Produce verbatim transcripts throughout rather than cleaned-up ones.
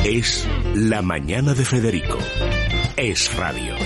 Es La Mañana de Federico. Es radio.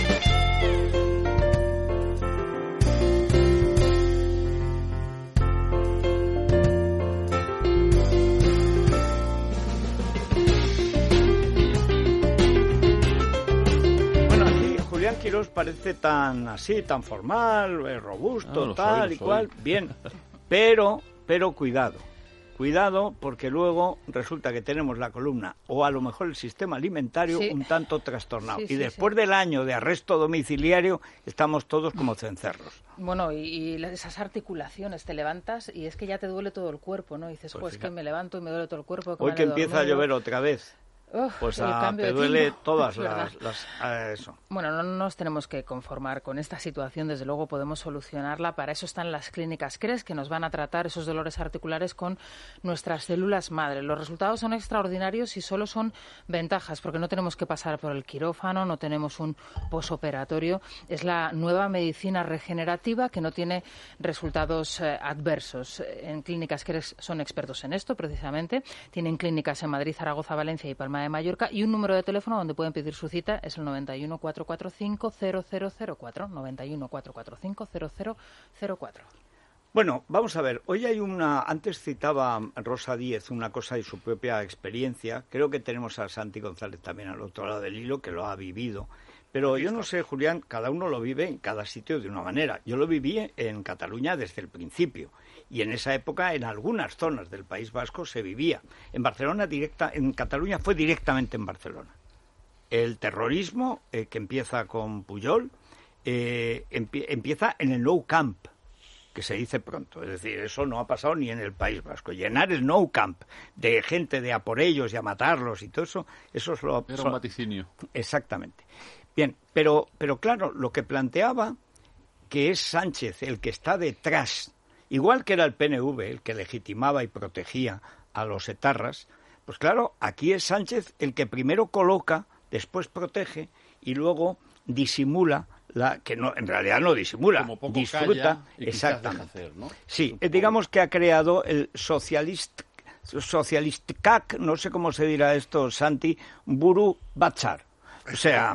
Quirós parece tan así, tan formal, eh, robusto, ah, tal soy, y cual, bien, pero, pero cuidado, cuidado porque luego resulta que tenemos la columna o a lo mejor el sistema alimentario sí. un tanto trastornado sí, sí, y después sí. del año de arresto domiciliario estamos todos como cencerros. Bueno, y, y esas articulaciones, te levantas y es que ya te duele todo el cuerpo, ¿no? Y dices, pues, pues es que me levanto y me duele todo el cuerpo. Hoy que empieza dormido. a llover otra vez. Uf, pues a, te duele todas las... las a eso. Bueno, no nos tenemos que conformar con esta situación, desde luego podemos solucionarla. Para eso están las clínicas CRES, que nos van a tratar esos dolores articulares con nuestras células madre. Los resultados son extraordinarios y solo son ventajas, porque no tenemos que pasar por el quirófano, no tenemos un posoperatorio. Es la nueva medicina regenerativa que no tiene resultados eh, adversos. En clínicas CRES son expertos en esto, precisamente. Tienen clínicas en Madrid, Zaragoza, Valencia y Palma de Mallorca, y un número de teléfono donde pueden pedir su cita es el noventa y uno, cuatrocientos cuarenta y cinco, cero cero cero cuatro, noventa y uno, cuatrocientos cuarenta y cinco, cero cero cero cuatro. Bueno, vamos a ver, hoy hay una, antes citaba Rosa Díez una cosa de su propia experiencia, creo que tenemos a Santi González también al otro lado del hilo, que lo ha vivido, pero yo no sé, Julián, cada uno lo vive en cada sitio de una manera. Yo lo viví en Cataluña desde el principio, y en esa época en algunas zonas del País Vasco se vivía. En Barcelona directa, en Cataluña fue directamente en Barcelona. El terrorismo, eh, que empieza con Pujol, eh, empie- empieza en el Nou Camp, que se dice pronto, es decir, eso no ha pasado ni en el País Vasco. Llenar el Nou Camp de gente de a por ellos y a matarlos y todo eso, eso es lo... Era un vaticinio. Exactamente. Bien, pero, pero claro, lo que planteaba que es Sánchez el que está detrás, igual que era el P N V el que legitimaba y protegía a los etarras, pues claro, aquí es Sánchez el que primero coloca, después protege y luego disimula, la que no en realidad no disimula, como poco disfruta, y exactamente. Hacer, ¿no? Sí, eh, digamos que ha creado el socialist socialistcac, no sé cómo se dirá esto, Santi, Buru Batzar. O sea,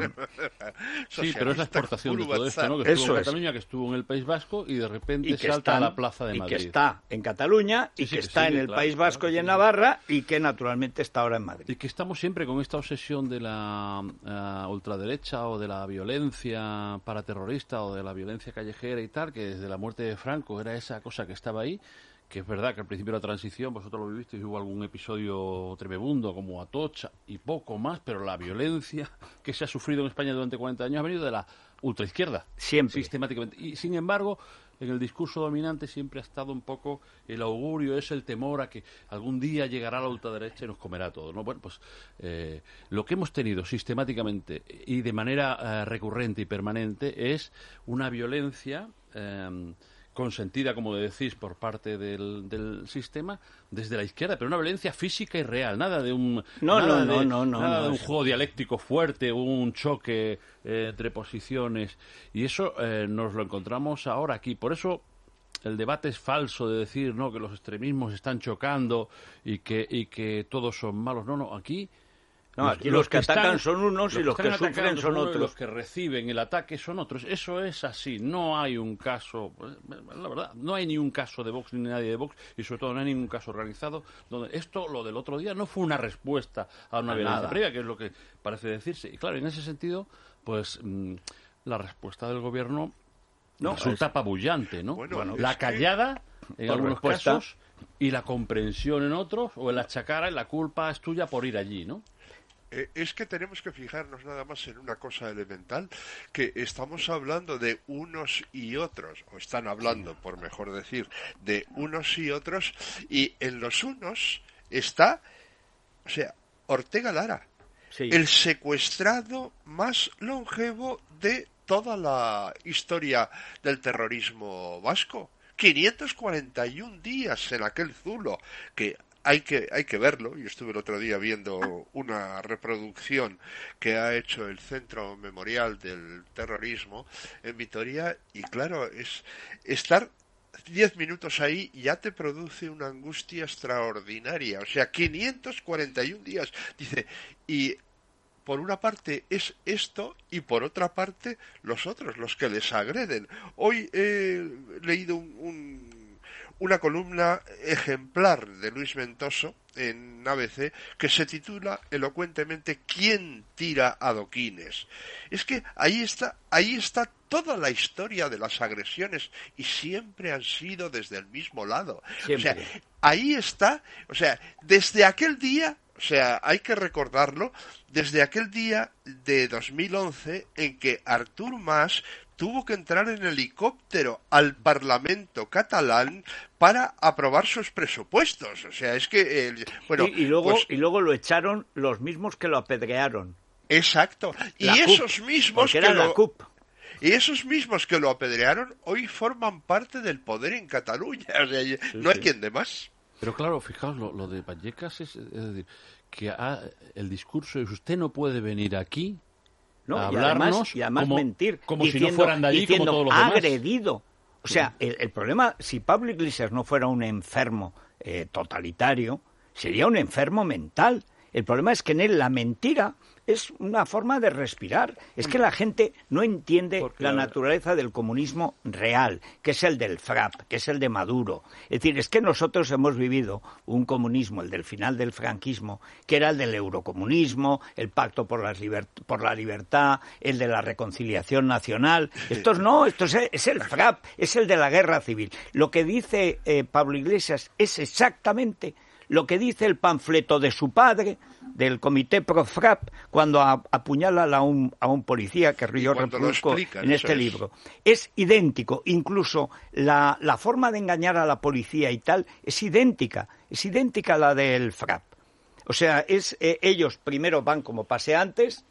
sí, pero es la exportación de todo esto, ¿no? Que estuvo Eso en es. Cataluña, que estuvo en el País Vasco y de repente y que salta están, a la Plaza de y Madrid. que está en Cataluña y Sí, sí, que que está sigue, en el claro, País Vasco claro, y en sí. Navarra y que naturalmente está ahora en Madrid. Y que estamos siempre con esta obsesión de la uh, ultraderecha o de la violencia paraterrorista o de la violencia callejera y tal, que desde la muerte de Franco era esa cosa que estaba ahí, que es verdad que al principio de la transición, vosotros lo vivisteis, hubo algún episodio tremebundo como Atocha y poco más, pero la violencia que se ha sufrido en España durante cuarenta años ha venido de la ultraizquierda. Siempre. Sistemáticamente. Y sin embargo, en el discurso dominante siempre ha estado un poco el augurio, es el temor a que algún día llegará la ultraderecha y nos comerá todo, ¿no? Bueno, pues eh, lo que hemos tenido sistemáticamente y de manera eh, recurrente y permanente es una violencia eh, consentida, como decís, por parte del, del sistema desde la izquierda, pero una violencia física y real, nada de un no, nada no, de, no, no, nada no, de un eso. juego dialéctico fuerte, un choque eh, entre posiciones, y eso eh, nos lo encontramos ahora aquí. Por eso el debate es falso de decir, no, que los extremismos están chocando y que y que todos son malos. No, no, aquí No, aquí los, los que, que atacan están, son unos y los que, los que sufren son otros. Los que reciben el ataque son otros. Eso es así. No hay un caso, la verdad, no hay ni un caso de Vox ni nadie de Vox y sobre todo no hay ningún caso organizado donde esto, lo del otro día, no fue una respuesta a una a violencia nada. previa, que es lo que parece decirse. Y claro, en ese sentido, pues mmm, la respuesta del gobierno no, resulta es... apabullante, ¿no? Bueno, bueno, la callada en algunos respuesta... casos y la comprensión en otros, o el achacar la culpa es tuya por ir allí, ¿no? Es que tenemos que fijarnos nada más en una cosa elemental, que estamos hablando de unos y otros, o están hablando, por mejor decir, de unos y otros, y en los unos está, o sea, Ortega Lara, sí. el secuestrado más longevo de toda la historia del terrorismo vasco. quinientos cuarenta y un días en aquel zulo, que Hay que, hay que verlo. Yo estuve el otro día viendo una reproducción que ha hecho el Centro Memorial del Terrorismo en Vitoria y claro, es estar diez minutos ahí ya te produce una angustia extraordinaria. O sea, quinientos cuarenta y un días. Dice, y por una parte es esto y por otra parte los otros, los que les agreden. Hoy he leído un, un, una columna ejemplar de Luis Ventoso en A B C que se titula elocuentemente ¿Quién tira adoquines? Es que ahí está, ahí está toda la historia de las agresiones y siempre han sido desde el mismo lado. Siempre. O sea, ahí está, o sea, desde aquel día, o sea, hay que recordarlo, desde aquel día de dos mil once en que Artur Mas tuvo que entrar en helicóptero al Parlamento catalán para aprobar sus presupuestos. O sea, es que... Eh, bueno, y, y, luego, pues, y luego lo echaron los mismos que lo apedrearon. Exacto. Y la esos C U P, mismos que era lo... la C U P. Y esos mismos que lo apedrearon hoy forman parte del poder en Cataluña. O sea, sí, no hay sí. quien de más. Pero claro, fijaos, lo, lo de Vallecas es, es decir, que ha, el discurso es usted no puede venir aquí no, a y hablarnos además, y además como, mentir, como diciendo, si no fueran de allí diciendo, como todos los demás. agredido. O sea, el, el problema, si Pablo Iglesias no fuera un enfermo eh, totalitario, sería un enfermo mental. El problema es que en él la mentira es una forma de respirar. Es que la gente no entiende Porque, la naturaleza del comunismo real, que es el del FRAP, que es el de Maduro. Es decir, es que nosotros hemos vivido un comunismo, el del final del franquismo, que era el del eurocomunismo, el pacto por, las liber- por la libertad, el de la reconciliación nacional. Estos no, esto es, es el FRAP, es el de la guerra civil. Lo que dice eh, Pablo Iglesias es exactamente lo que dice el panfleto de su padre, del Comité Pro-FRAP, cuando a, apuñala a un, a un policía, que yo reproduzco en este es. libro. Es idéntico, incluso la, la forma de engañar a la policía y tal es idéntica, es idéntica a la del FRAP. O sea, es eh, ellos primero van como paseantes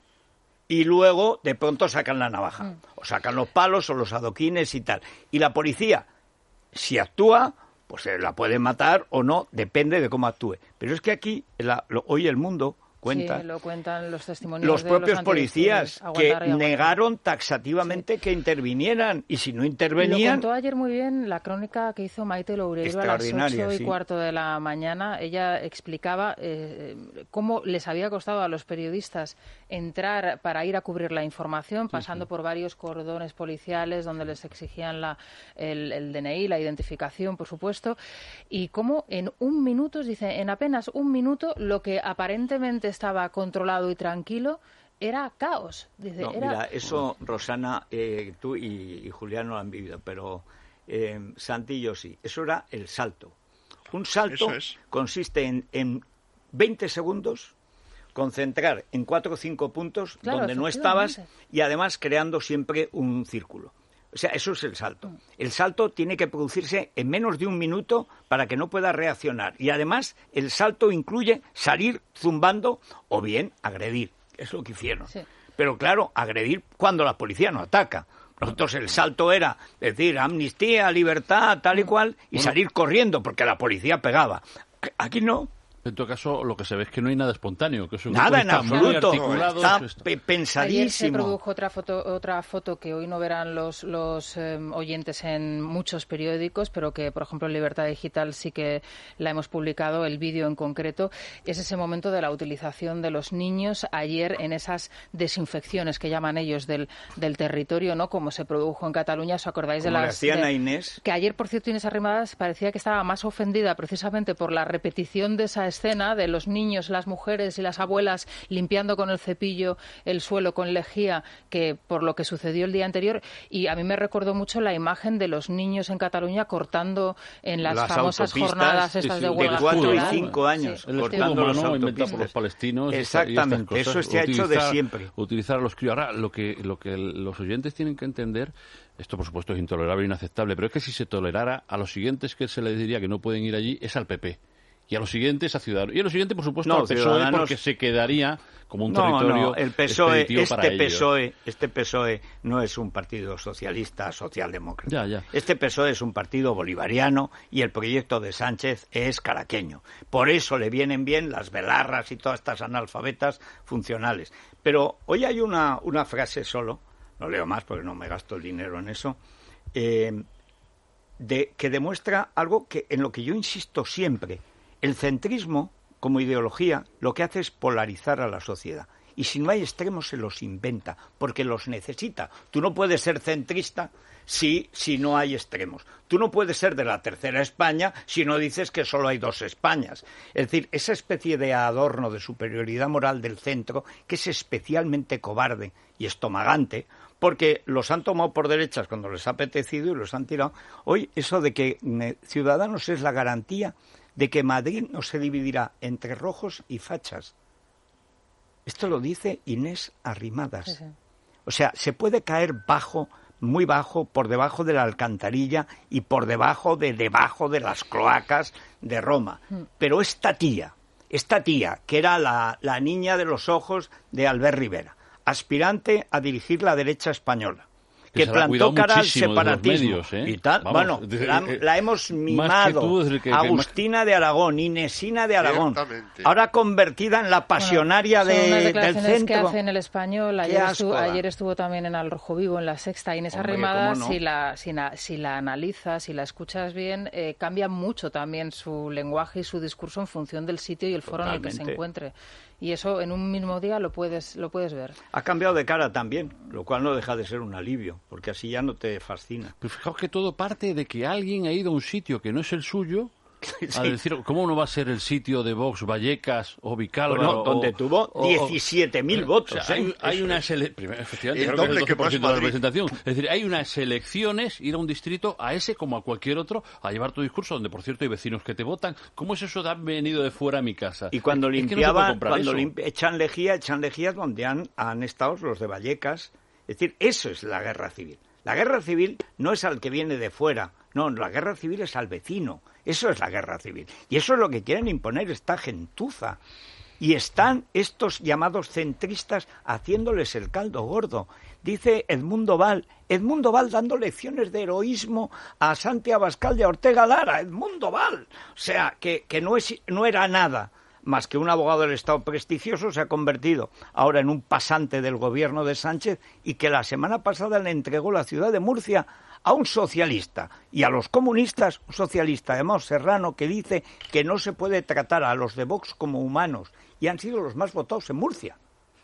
y luego de pronto sacan la navaja, mm. o sacan los palos o los adoquines y tal. Y la policía, si actúa, pues se la puede matar o no, depende de cómo actúe. Pero es que aquí, la, lo, hoy el mundo cuenta... Sí, lo cuentan los testimonios los de propios los policías que negaron taxativamente sí. que intervinieran, y si no intervenían... Lo contó ayer muy bien la crónica que hizo Maite Loureiro a las ocho y sí. cuarto de la mañana. Ella explicaba eh, cómo les había costado a los periodistas entrar para ir a cubrir la información, pasando sí, sí. por varios cordones policiales donde les exigían la, el, el D N I, la identificación, por supuesto, y cómo en un minuto, dice, en apenas un minuto, lo que aparentemente estaba controlado y tranquilo era caos. Dice, no, era... Mira, eso, Rosana, eh, tú y, y Julián no lo han vivido, pero eh, Santi y yo sí. Eso era el salto. Un salto es. consiste en, en veinte segundos concentrar en cuatro o cinco puntos claro, donde no estabas y además creando siempre un círculo. O sea, eso es el salto. El salto tiene que producirse en menos de un minuto para que no pueda reaccionar. Y además, el salto incluye salir zumbando o bien agredir. Es lo que hicieron. Sí. Pero claro, agredir cuando la policía no ataca. Nosotros el salto era decir amnistía, libertad, tal y cual, y bueno, salir corriendo porque la policía pegaba. Aquí no. En todo caso, lo que se ve es que no hay nada espontáneo, que eso nada en está absoluto, muy articulado, está está pensadísimo. Ayer se produjo otra foto, otra foto que hoy no verán los, los eh, oyentes en muchos periódicos, pero que, por ejemplo, en Libertad Digital sí que la hemos publicado, el vídeo en concreto. Es ese momento de la utilización de los niños ayer en esas desinfecciones que llaman ellos del, del territorio, ¿no? Como se produjo en Cataluña, ¿os acordáis de las... Como le hacían de, a Inés. Que ayer, por cierto, Inés Arrimadas parecía que estaba más ofendida precisamente por la repetición de esa escena de los niños, las mujeres y las abuelas limpiando con el cepillo el suelo con lejía que por lo que sucedió el día anterior. Y a mí me recordó mucho la imagen de los niños en Cataluña cortando en las, las famosas jornadas estas de huelga. De cuatro y cinco años, sí. cortando los autopistas. Inventado por los palestinos. Exactamente, y estas cosas. Eso se ha hecho de siempre. Utilizar a los críos. Ahora, lo que, lo que los oyentes tienen que entender, esto por supuesto es intolerable e inaceptable, pero es que si se tolerara, a los siguientes que se les diría que no pueden ir allí es al P P. Y a los siguientes a Ciudadanos. Y a los siguientes, por supuesto, no, al P S O E, Ciudadanos... porque se quedaría como un no, territorio no, el P S O E, expeditivo este para P S O E, ellos. Este P S O E no es un partido socialista, socialdemócrata. Ya, ya. Este P S O E es un partido bolivariano y el proyecto de Sánchez es caraqueño. Por eso le vienen bien las velarras y todas estas analfabetas funcionales. Pero hoy hay una, una frase solo, no leo más porque no me gasto el dinero en eso, eh, de, que demuestra algo que en lo que yo insisto siempre. El centrismo, como ideología, lo que hace es polarizar a la sociedad. Y si no hay extremos, se los inventa, porque los necesita. Tú no puedes ser centrista si, si no hay extremos. Tú no puedes ser de la tercera España si no dices que solo hay dos Españas. Es decir, esa especie de adorno de superioridad moral del centro, que es especialmente cobarde y estomagante, porque los han tomado por derechas cuando les ha apetecido y los han tirado. Hoy, eso de que eh, Ciudadanos es la garantía de que Madrid no se dividirá entre rojos y fachas. Esto lo dice Inés Arrimadas. Sí, sí. O sea, se puede caer bajo, muy bajo, por debajo de la alcantarilla y por debajo de debajo de las cloacas de Roma. Mm. Pero esta tía, esta tía, que era la, la niña de los ojos de Albert Rivera, aspirante a dirigir la derecha española, que plantó cara al separatismo medios, ¿eh? y tal. Vamos, bueno, desde, la, eh, la hemos mimado. Tú, que, Agustina que... de Aragón, Inesina de Aragón, ahora convertida en la pasionaria bueno, de, son del centro. Que hace en El Español. Ayer estuvo, ayer estuvo también en Al Rojo Vivo, en La Sexta. Inés Hombre, Arrimadas, no? si, la, si, la, si la analizas, si la escuchas bien, eh, cambia mucho también su lenguaje y su discurso en función del sitio y el foro Totalmente. en el que se encuentre. Y eso en un mismo día lo puedes lo puedes ver. Ha cambiado de cara también, lo cual no deja de ser un alivio, porque así ya no te fascina. Pero fijaos que todo parte de que alguien ha ido a un sitio que no es el suyo, sí. a decir, ¿cómo no va a ser el sitio de Vox, Vallecas o Vicálvaro? Bueno, donde o, tuvo diecisiete mil votos. O sea, hay, ¿eh? hay una sele... efectivamente, el creo que es el doce por ciento de la representación. Es decir, hay unas elecciones, ir a un distrito, a ese como a cualquier otro, a llevar tu discurso, donde por cierto hay vecinos que te votan. ¿Cómo es eso de haber venido de fuera a mi casa? Y cuando es, limpiaban, es que no cuando limpi... echan lejía, echan lejía donde han, han estado los de Vallecas. Es decir, eso es la guerra civil. La guerra civil no es al que viene de fuera, no, la guerra civil es al vecino. Eso es la guerra civil. Y eso es lo que quieren imponer esta gentuza. Y están estos llamados centristas haciéndoles el caldo gordo. Dice Edmundo Val, Edmundo Val dando lecciones de heroísmo a Santi Abascal y a Ortega Lara. Edmundo Val. O sea, que, que no, es, no era nada más que un abogado del Estado prestigioso, se ha convertido ahora en un pasante del gobierno de Sánchez y que la semana pasada le entregó la ciudad de Murcia a un socialista y a los comunistas, un socialista además serrano que dice que no se puede tratar a los de Vox como humanos y han sido los más votados en Murcia.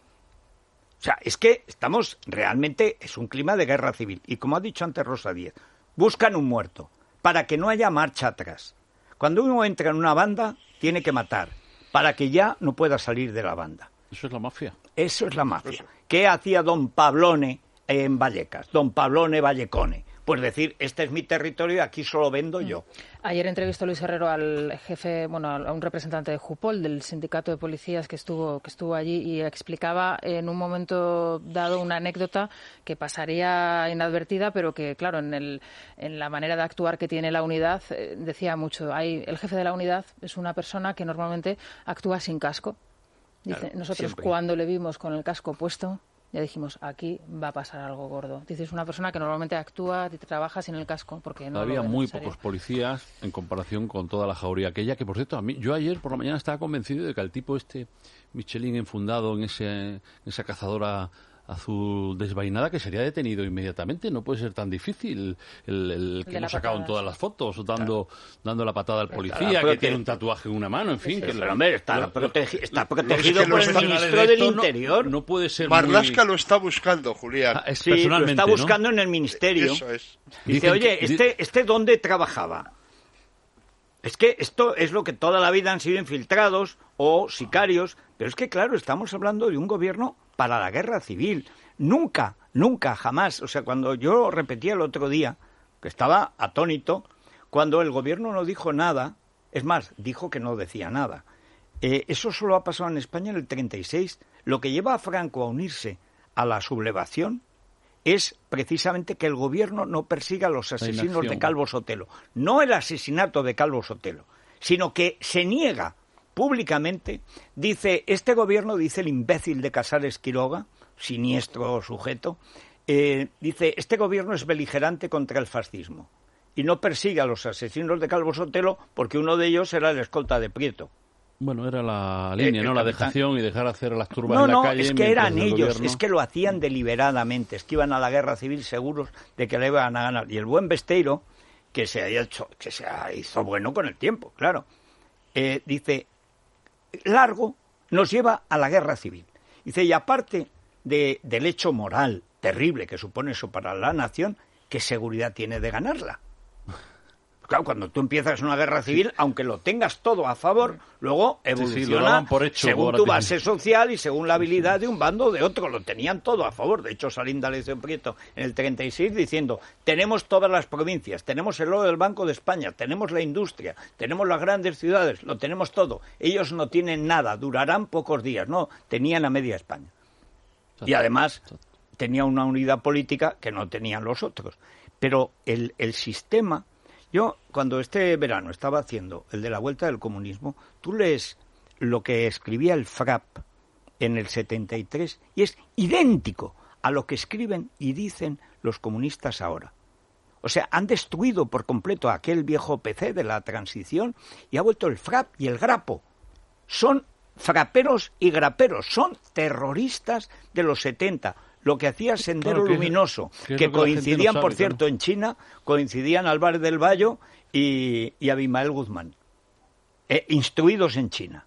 O sea, es que estamos realmente, es un clima de guerra civil y como ha dicho antes Rosa Díez, buscan un muerto para que no haya marcha atrás. Cuando uno entra en una banda tiene que matar para que ya no pueda salir de la banda. Eso es la mafia. Eso es la mafia. ¿Qué hacía don Pablone en Vallecas? Don Pablone Vallecone. Pues decir, este es mi territorio y aquí solo vendo yo. Ayer entrevistó Luis Herrero al jefe, bueno, a un representante de Jupol, del sindicato de policías que estuvo que estuvo allí y explicaba en un momento dado una anécdota que pasaría inadvertida, pero que, claro, en el en la manera de actuar que tiene la unidad, eh, decía mucho. Hay, el jefe de la unidad es una persona que normalmente actúa sin casco. Dice, claro, nosotros siempre. Cuando le vimos con el casco puesto, ya dijimos, aquí va a pasar algo gordo. Dices, una persona que normalmente actúa y trabaja sin el casco. Porque no había muy pocos policías en comparación con toda la jauría aquella, que por cierto, a mí, yo ayer por la mañana estaba convencido de que al tipo este, Michelin enfundado en, ese, en esa cazadora azul desvainada, que sería detenido inmediatamente. No puede ser tan difícil el, el que hemos sacado en todas las fotos, dando, claro. dando la patada al policía, que tiene un tatuaje en una mano, en fin. Sí, que pero, hombre, está, lo, protegi está protegido por el ministro del Interior. No, no puede ser Marlaska muy... lo está buscando, Julián. Ah, es sí, lo está buscando, ¿no? En el ministerio. Eso es. Dice, oye, ¿este, ¿este dónde trabajaba? Es que esto es lo que toda la vida han sido infiltrados o sicarios, pero es que, claro, estamos hablando de un gobierno para la guerra civil. Nunca, nunca, jamás. O sea, cuando yo repetía el otro día, que estaba atónito, cuando el gobierno no dijo nada, es más, dijo que no decía nada. Eh, eso solo ha pasado en España en el treinta y seis. Lo que lleva a Franco a unirse a la sublevación es precisamente que el gobierno no persiga a los asesinos de Calvo Sotelo. No el asesinato de Calvo Sotelo, sino que se niega públicamente, dice, este gobierno, dice el imbécil de Casares Quiroga, siniestro sujeto, eh, dice, este gobierno es beligerante contra el fascismo y no persigue a los asesinos de Calvo Sotelo porque uno de ellos era el escolta de Prieto. Bueno, era la línea, eh, ¿no? La dejación y dejar hacer las turbas no, en la no, calle. No, es que eran ellos, gobierno... es que lo hacían deliberadamente, es que iban a la guerra civil seguros de que le iban a ganar. Y el buen Besteiro, que se haya hecho, que se hizo bueno con el tiempo, claro. Eh, dice, largo nos lleva a la guerra civil. Dice, y aparte de, del hecho moral terrible que supone eso para la nación, ¿qué seguridad tiene de ganarla? Claro, cuando tú empiezas una guerra civil, aunque lo tengas todo a favor, luego evoluciona sí, sí, por hecho, según tu base social y según la habilidad de un bando o de otro. Lo tenían todo a favor. De hecho, Salim de Alessio Prieto en el treinta y seis diciendo, tenemos todas las provincias, tenemos el oro del Banco de España, tenemos la industria, tenemos las grandes ciudades, lo tenemos todo. Ellos no tienen nada, durarán pocos días. No, tenían a media España. Y además tenía una unidad política que no tenían los otros. Pero el, el sistema... Yo, cuando este verano estaba haciendo el de la vuelta del comunismo, tú lees lo que escribía el Frapp en el setenta y tres y es idéntico a lo que escriben y dicen los comunistas ahora. O sea, han destruido por completo aquel viejo P C de la transición y ha vuelto el Frapp y el Grapo. Son fraperos y graperos, son terroristas de los setenta. Lo que hacía Sendero claro, Luminoso, que, que, que coincidían, no sabe, por cierto, claro. en China, coincidían Álvarez del Valle y, y Abimael Guzmán, eh, instruidos en China.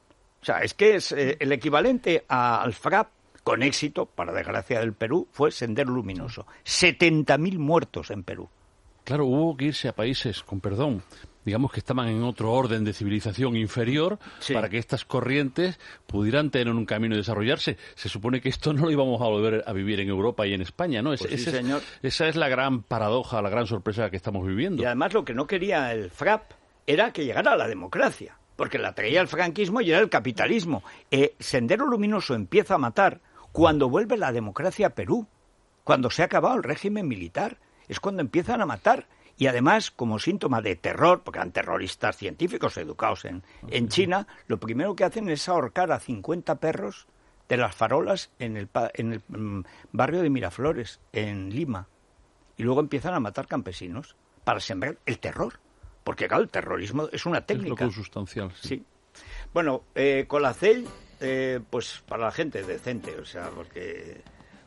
O sea, es que es eh, el equivalente a, al Frapp, con éxito, para desgracia del Perú, fue Sendero Luminoso. setenta mil muertos en Perú. Claro, hubo que irse a países, con perdón, digamos que estaban en otro orden de civilización inferior, sí, para que estas corrientes pudieran tener un camino y desarrollarse. Se supone que esto no lo íbamos a volver a vivir en Europa y en España, ¿no? Pues es, sí, esa, señor. Es, esa es la gran paradoja, la gran sorpresa que estamos viviendo. Y además lo que no quería el Frapp era que llegara la democracia, porque la traía el franquismo y era el capitalismo. Eh, Sendero Luminoso empieza a matar cuando vuelve la democracia a Perú, cuando se ha acabado el régimen militar. Es cuando empiezan a matar. Y además, como síntoma de terror, porque eran terroristas científicos educados en, en China, lo primero que hacen es ahorcar a cincuenta perros de las farolas en el, en el mm, barrio de Miraflores, en Lima. Y luego empiezan a matar campesinos para sembrar el terror. Porque, claro, el terrorismo es una técnica. Es lo consustancial, sí. Sí. Bueno, eh, Colacel, eh, pues para la gente decente, o sea, porque...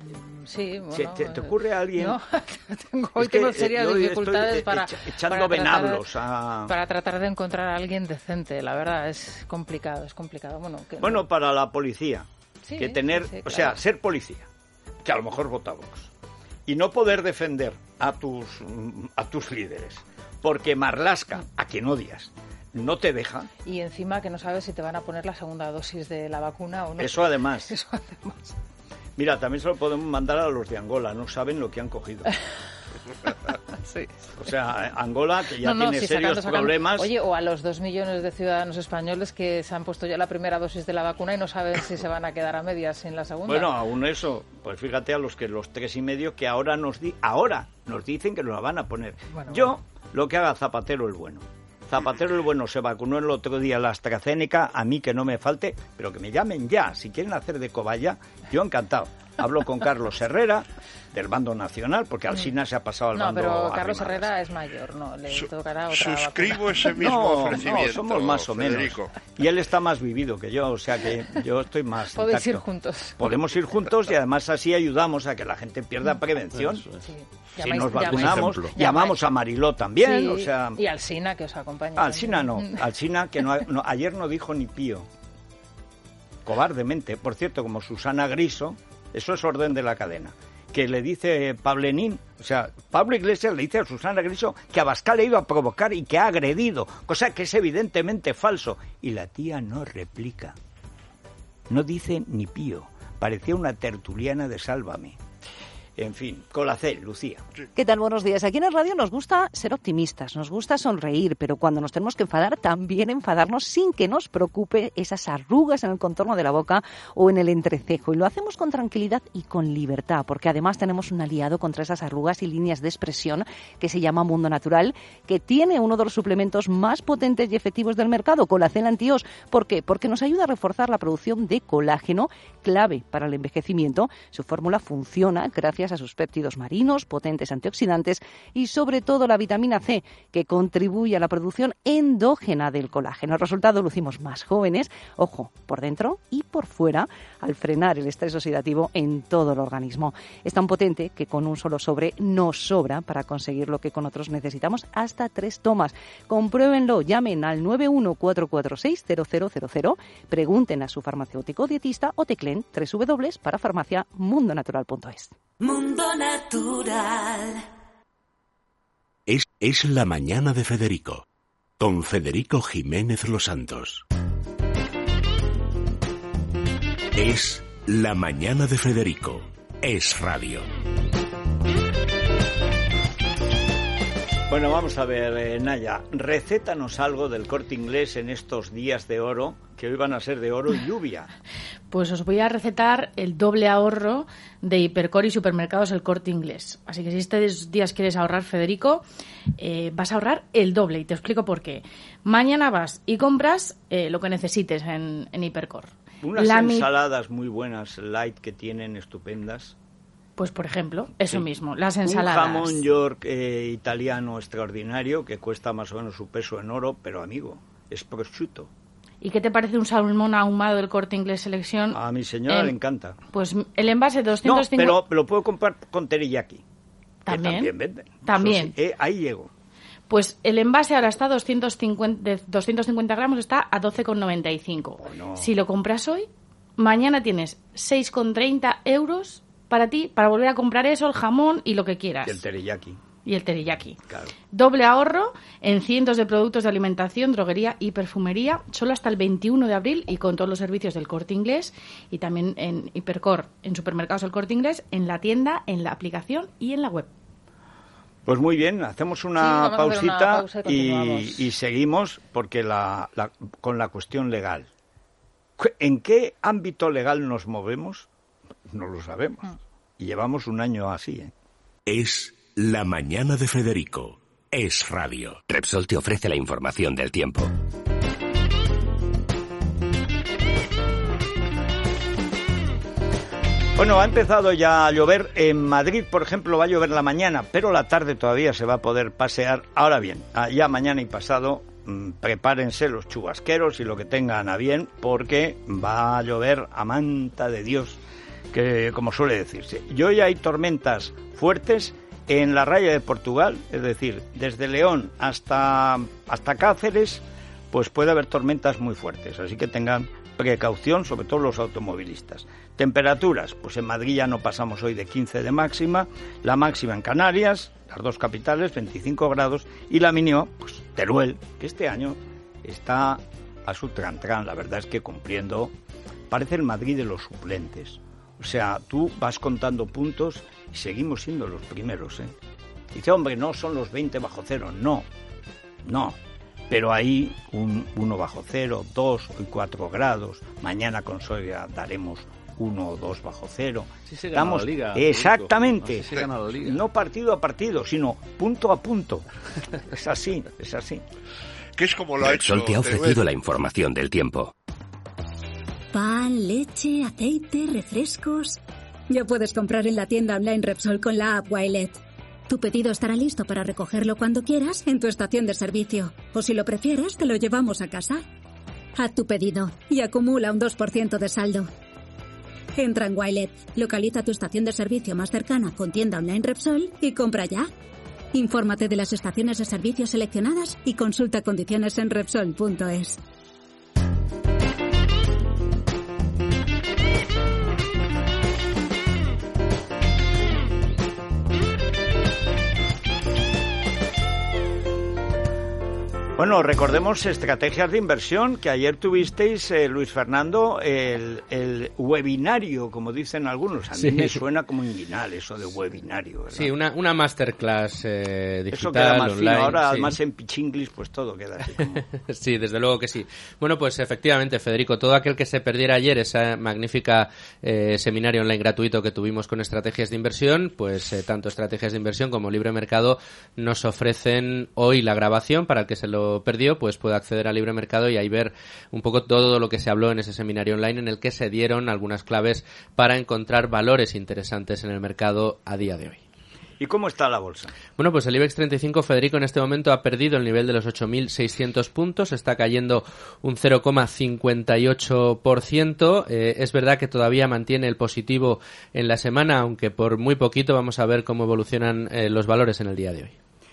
Sí, bueno, ¿Te, te ocurre a alguien? No, tengo, hoy es que, tengo serias eh, dificultades estoy, para, echa, echando para, venablos tratar, a... para tratar de encontrar a alguien decente. La verdad es complicado, es complicado. Bueno, que bueno no... para la policía, sí, que tener, sí, sí, o claro. sea, ser policía, que a lo mejor vota Vox, y no poder defender a tus a tus líderes, porque Marlaska, a quien odias, no te deja. Y encima que no sabes si te van a poner la segunda dosis de la vacuna o no. Eso además. Eso además. Mira, también se lo podemos mandar a los de Angola, no saben lo que han cogido. Sí. O sea, Angola, que ya no, no, tiene si serios sacando, sacando. problemas. Oye, o a los dos millones de ciudadanos españoles que se han puesto ya la primera dosis de la vacuna y no saben si se van a quedar a medias sin la segunda. Bueno, aún eso, pues fíjate a los que los tres y medio que ahora nos di, ahora nos dicen que nos la van a poner. Bueno, Yo, bueno. lo que haga Zapatero el bueno. Zapatero el bueno se vacunó el otro día la AstraZeneca, a mí que no me falte, pero que me llamen ya. Si quieren hacer de cobaya, yo encantado. Hablo con Carlos Herrera, del bando nacional, porque Alsina se ha pasado al no, bando. No, pero arrimadas. Carlos Herrera es mayor, no, le Su- tocará otra Suscribo vacuna. ese mismo no, ofrecimiento. no, somos más o Federico. menos. Y él está más vivido que yo, o sea que yo estoy más Podéis intacto. ir juntos. Podemos ir juntos y además así ayudamos a que la gente pierda prevención. Eso es. Sí. Si Llamáis- nos llamáis- vacunamos, ejemplo. llamamos a Mariló también, Sí, o sea... y Alsina, que os acompaña. Ah, Alsina no, Alsina que no, no, ayer no dijo ni pío. Cobardemente, por cierto, como Susana Griso, eso es orden de la cadena, que le dice Pablenín, o sea, Pablo Iglesias le dice a Susana Griso que Abascal ha ido a provocar y que ha agredido, cosa que es evidentemente falso, y la tía no replica, no dice ni pío, parecía una tertuliana de Sálvame. En fin, Colacel, Lucía. ¿Qué tal? Buenos días. Aquí en el radio nos gusta ser optimistas, nos gusta sonreír, pero cuando nos tenemos que enfadar, también enfadarnos sin que nos preocupe esas arrugas en el contorno de la boca o en el entrecejo. Y lo hacemos con tranquilidad y con libertad, porque además tenemos un aliado contra esas arrugas y líneas de expresión que se llama Mundo Natural, que tiene uno de los suplementos más potentes y efectivos del mercado, Colacel Anti-Os. ¿Por qué? Porque nos ayuda a reforzar la producción de colágeno, clave para el envejecimiento. Su fórmula funciona gracias gracias a sus péptidos marinos, potentes antioxidantes y sobre todo la vitamina C, que contribuye a la producción endógena del colágeno. El resultado, lucimos más jóvenes, ojo, por dentro y por fuera, al frenar el estrés oxidativo en todo el organismo. Es tan potente que con un solo sobre nos sobra para conseguir lo que con otros necesitamos hasta tres tomas. Compruébenlo, llamen al nueve uno cuatro cuatro seis cero cero cero cero, pregunten a su farmacéutico dietista o tecleen doble u doble u doble u para farmacia mundo natural punto es. Mundo Natural. Es, es la mañana de Federico, con Federico Jiménez Los Santos. Es la mañana de Federico. Es radio. Bueno, vamos a ver, eh, Naya, recétanos algo del Corte Inglés en estos días de oro, que hoy van a ser de oro y lluvia. Pues os voy a recetar el doble ahorro de Hipercor y Supermercados El Corte Inglés. Así que si estos días quieres ahorrar, Federico, eh, vas a ahorrar el doble, y te explico por qué. Mañana vas y compras eh, lo que necesites en, en Hipercor. Unas La ensaladas mi... muy buenas, light, que tienen, estupendas. Pues, por ejemplo, eso sí. mismo, las ensaladas. Un jamón York eh, italiano extraordinario que cuesta más o menos su peso en oro, pero amigo, es prosciutto. ¿Y qué te parece un salmón ahumado del Corte Inglés Selección? A mi señora eh, le encanta. Pues el envase de doscientos cincuenta... No, pero lo puedo comprar con teriyaki. ¿También? También venden. También. Sí, eh, ahí llego. Pues el envase ahora está a doscientos cincuenta, de doscientos cincuenta gramos, está a doce con noventa y cinco. Oh, no. Si lo compras hoy, mañana tienes seis con treinta euros para ti, para volver a comprar eso, el jamón y lo que quieras. Y el teriyaki. Y el teriyaki. Claro. Doble ahorro en cientos de productos de alimentación, droguería y perfumería, solo hasta el veintiuno de abril, y con todos los servicios del Corte Inglés, y también en Hipercor, en Supermercados El Corte Inglés, en la tienda, en la aplicación y en la web. Pues muy bien, hacemos una, sí, vamos pausita a hacer una pausa y, y, y seguimos porque la, la, con la cuestión legal. ¿En qué ámbito legal nos movemos? No lo sabemos. Y llevamos un año así, ¿eh? Es la mañana de Federico. Es radio. Repsol te ofrece la información del tiempo. Bueno, ha empezado ya a llover. En Madrid, por ejemplo, va a llover la mañana, pero la tarde todavía se va a poder pasear. Ahora bien, ya mañana y pasado, mmm, prepárense los chubasqueros y lo que tengan a bien, porque va a llover a manta de Dios, que como suele decirse. Y hoy hay tormentas fuertes en la raya de Portugal, es decir, desde León hasta, hasta Cáceres, pues puede haber tormentas muy fuertes, así que tengan precaución, sobre todo los automovilistas. Temperaturas, pues en Madrid ya no pasamos hoy de quince de máxima, la máxima en Canarias, las dos capitales, veinticinco grados, y la mínima, pues Teruel, que este año está a su tran-tran, la verdad es que cumpliendo, parece el Madrid de los suplentes. O sea, tú vas contando puntos y seguimos siendo los primeros, ¿eh? Dice, hombre, no son los veinte bajo cero, no, no. Pero ahí un uno bajo cero, dos y cuatro grados. Mañana con Soria daremos uno o dos bajo cero. Así se gana la liga. Exactamente. Así se gana la liga. No partido a partido, sino punto a punto. Es así, es así. Que es como lo ha hecho. Repsol te ha ofrecido la información del tiempo. Pan, leche, aceite, refrescos. Ya puedes comprar en la tienda online Repsol con la app Wilet. Tu pedido estará listo para recogerlo cuando quieras en tu estación de servicio. O si lo prefieres, te lo llevamos a casa. Haz tu pedido y acumula un dos por ciento de saldo. Entra en Wilet, localiza tu estación de servicio más cercana con tienda online Repsol y compra ya. Infórmate de las estaciones de servicio seleccionadas y consulta condiciones en Repsol punto es. Bueno, recordemos estrategias de inversión, que ayer tuvisteis, eh, Luis Fernando, el, el webinario, como dicen algunos. A mí sí me suena como inguinal eso de webinario, ¿verdad? Sí, una, una masterclass eh, digital, eso queda más online. Fino. Ahora, sí. además en Pichinglis, pues todo queda así como... Sí, desde luego que sí. Bueno, pues efectivamente, Federico, todo aquel que se perdiera ayer esa magnífica eh, seminario online gratuito que tuvimos con estrategias de inversión, pues eh, tanto estrategias de inversión como Libre Mercado nos ofrecen hoy la grabación para el que se lo lo perdió, pues puede acceder al Libre Mercado y ahí ver un poco todo lo que se habló en ese seminario online en el que se dieron algunas claves para encontrar valores interesantes en el mercado a día de hoy. ¿Y cómo está la bolsa? Bueno, pues el IBEX treinta y cinco, Federico, en este momento ha perdido el nivel de los ocho mil seiscientos puntos, está cayendo un cero coma cincuenta y ocho por ciento. Eh, es verdad que todavía mantiene el positivo en la semana, aunque por muy poquito. Vamos a ver cómo evolucionan eh, los valores en el día de hoy.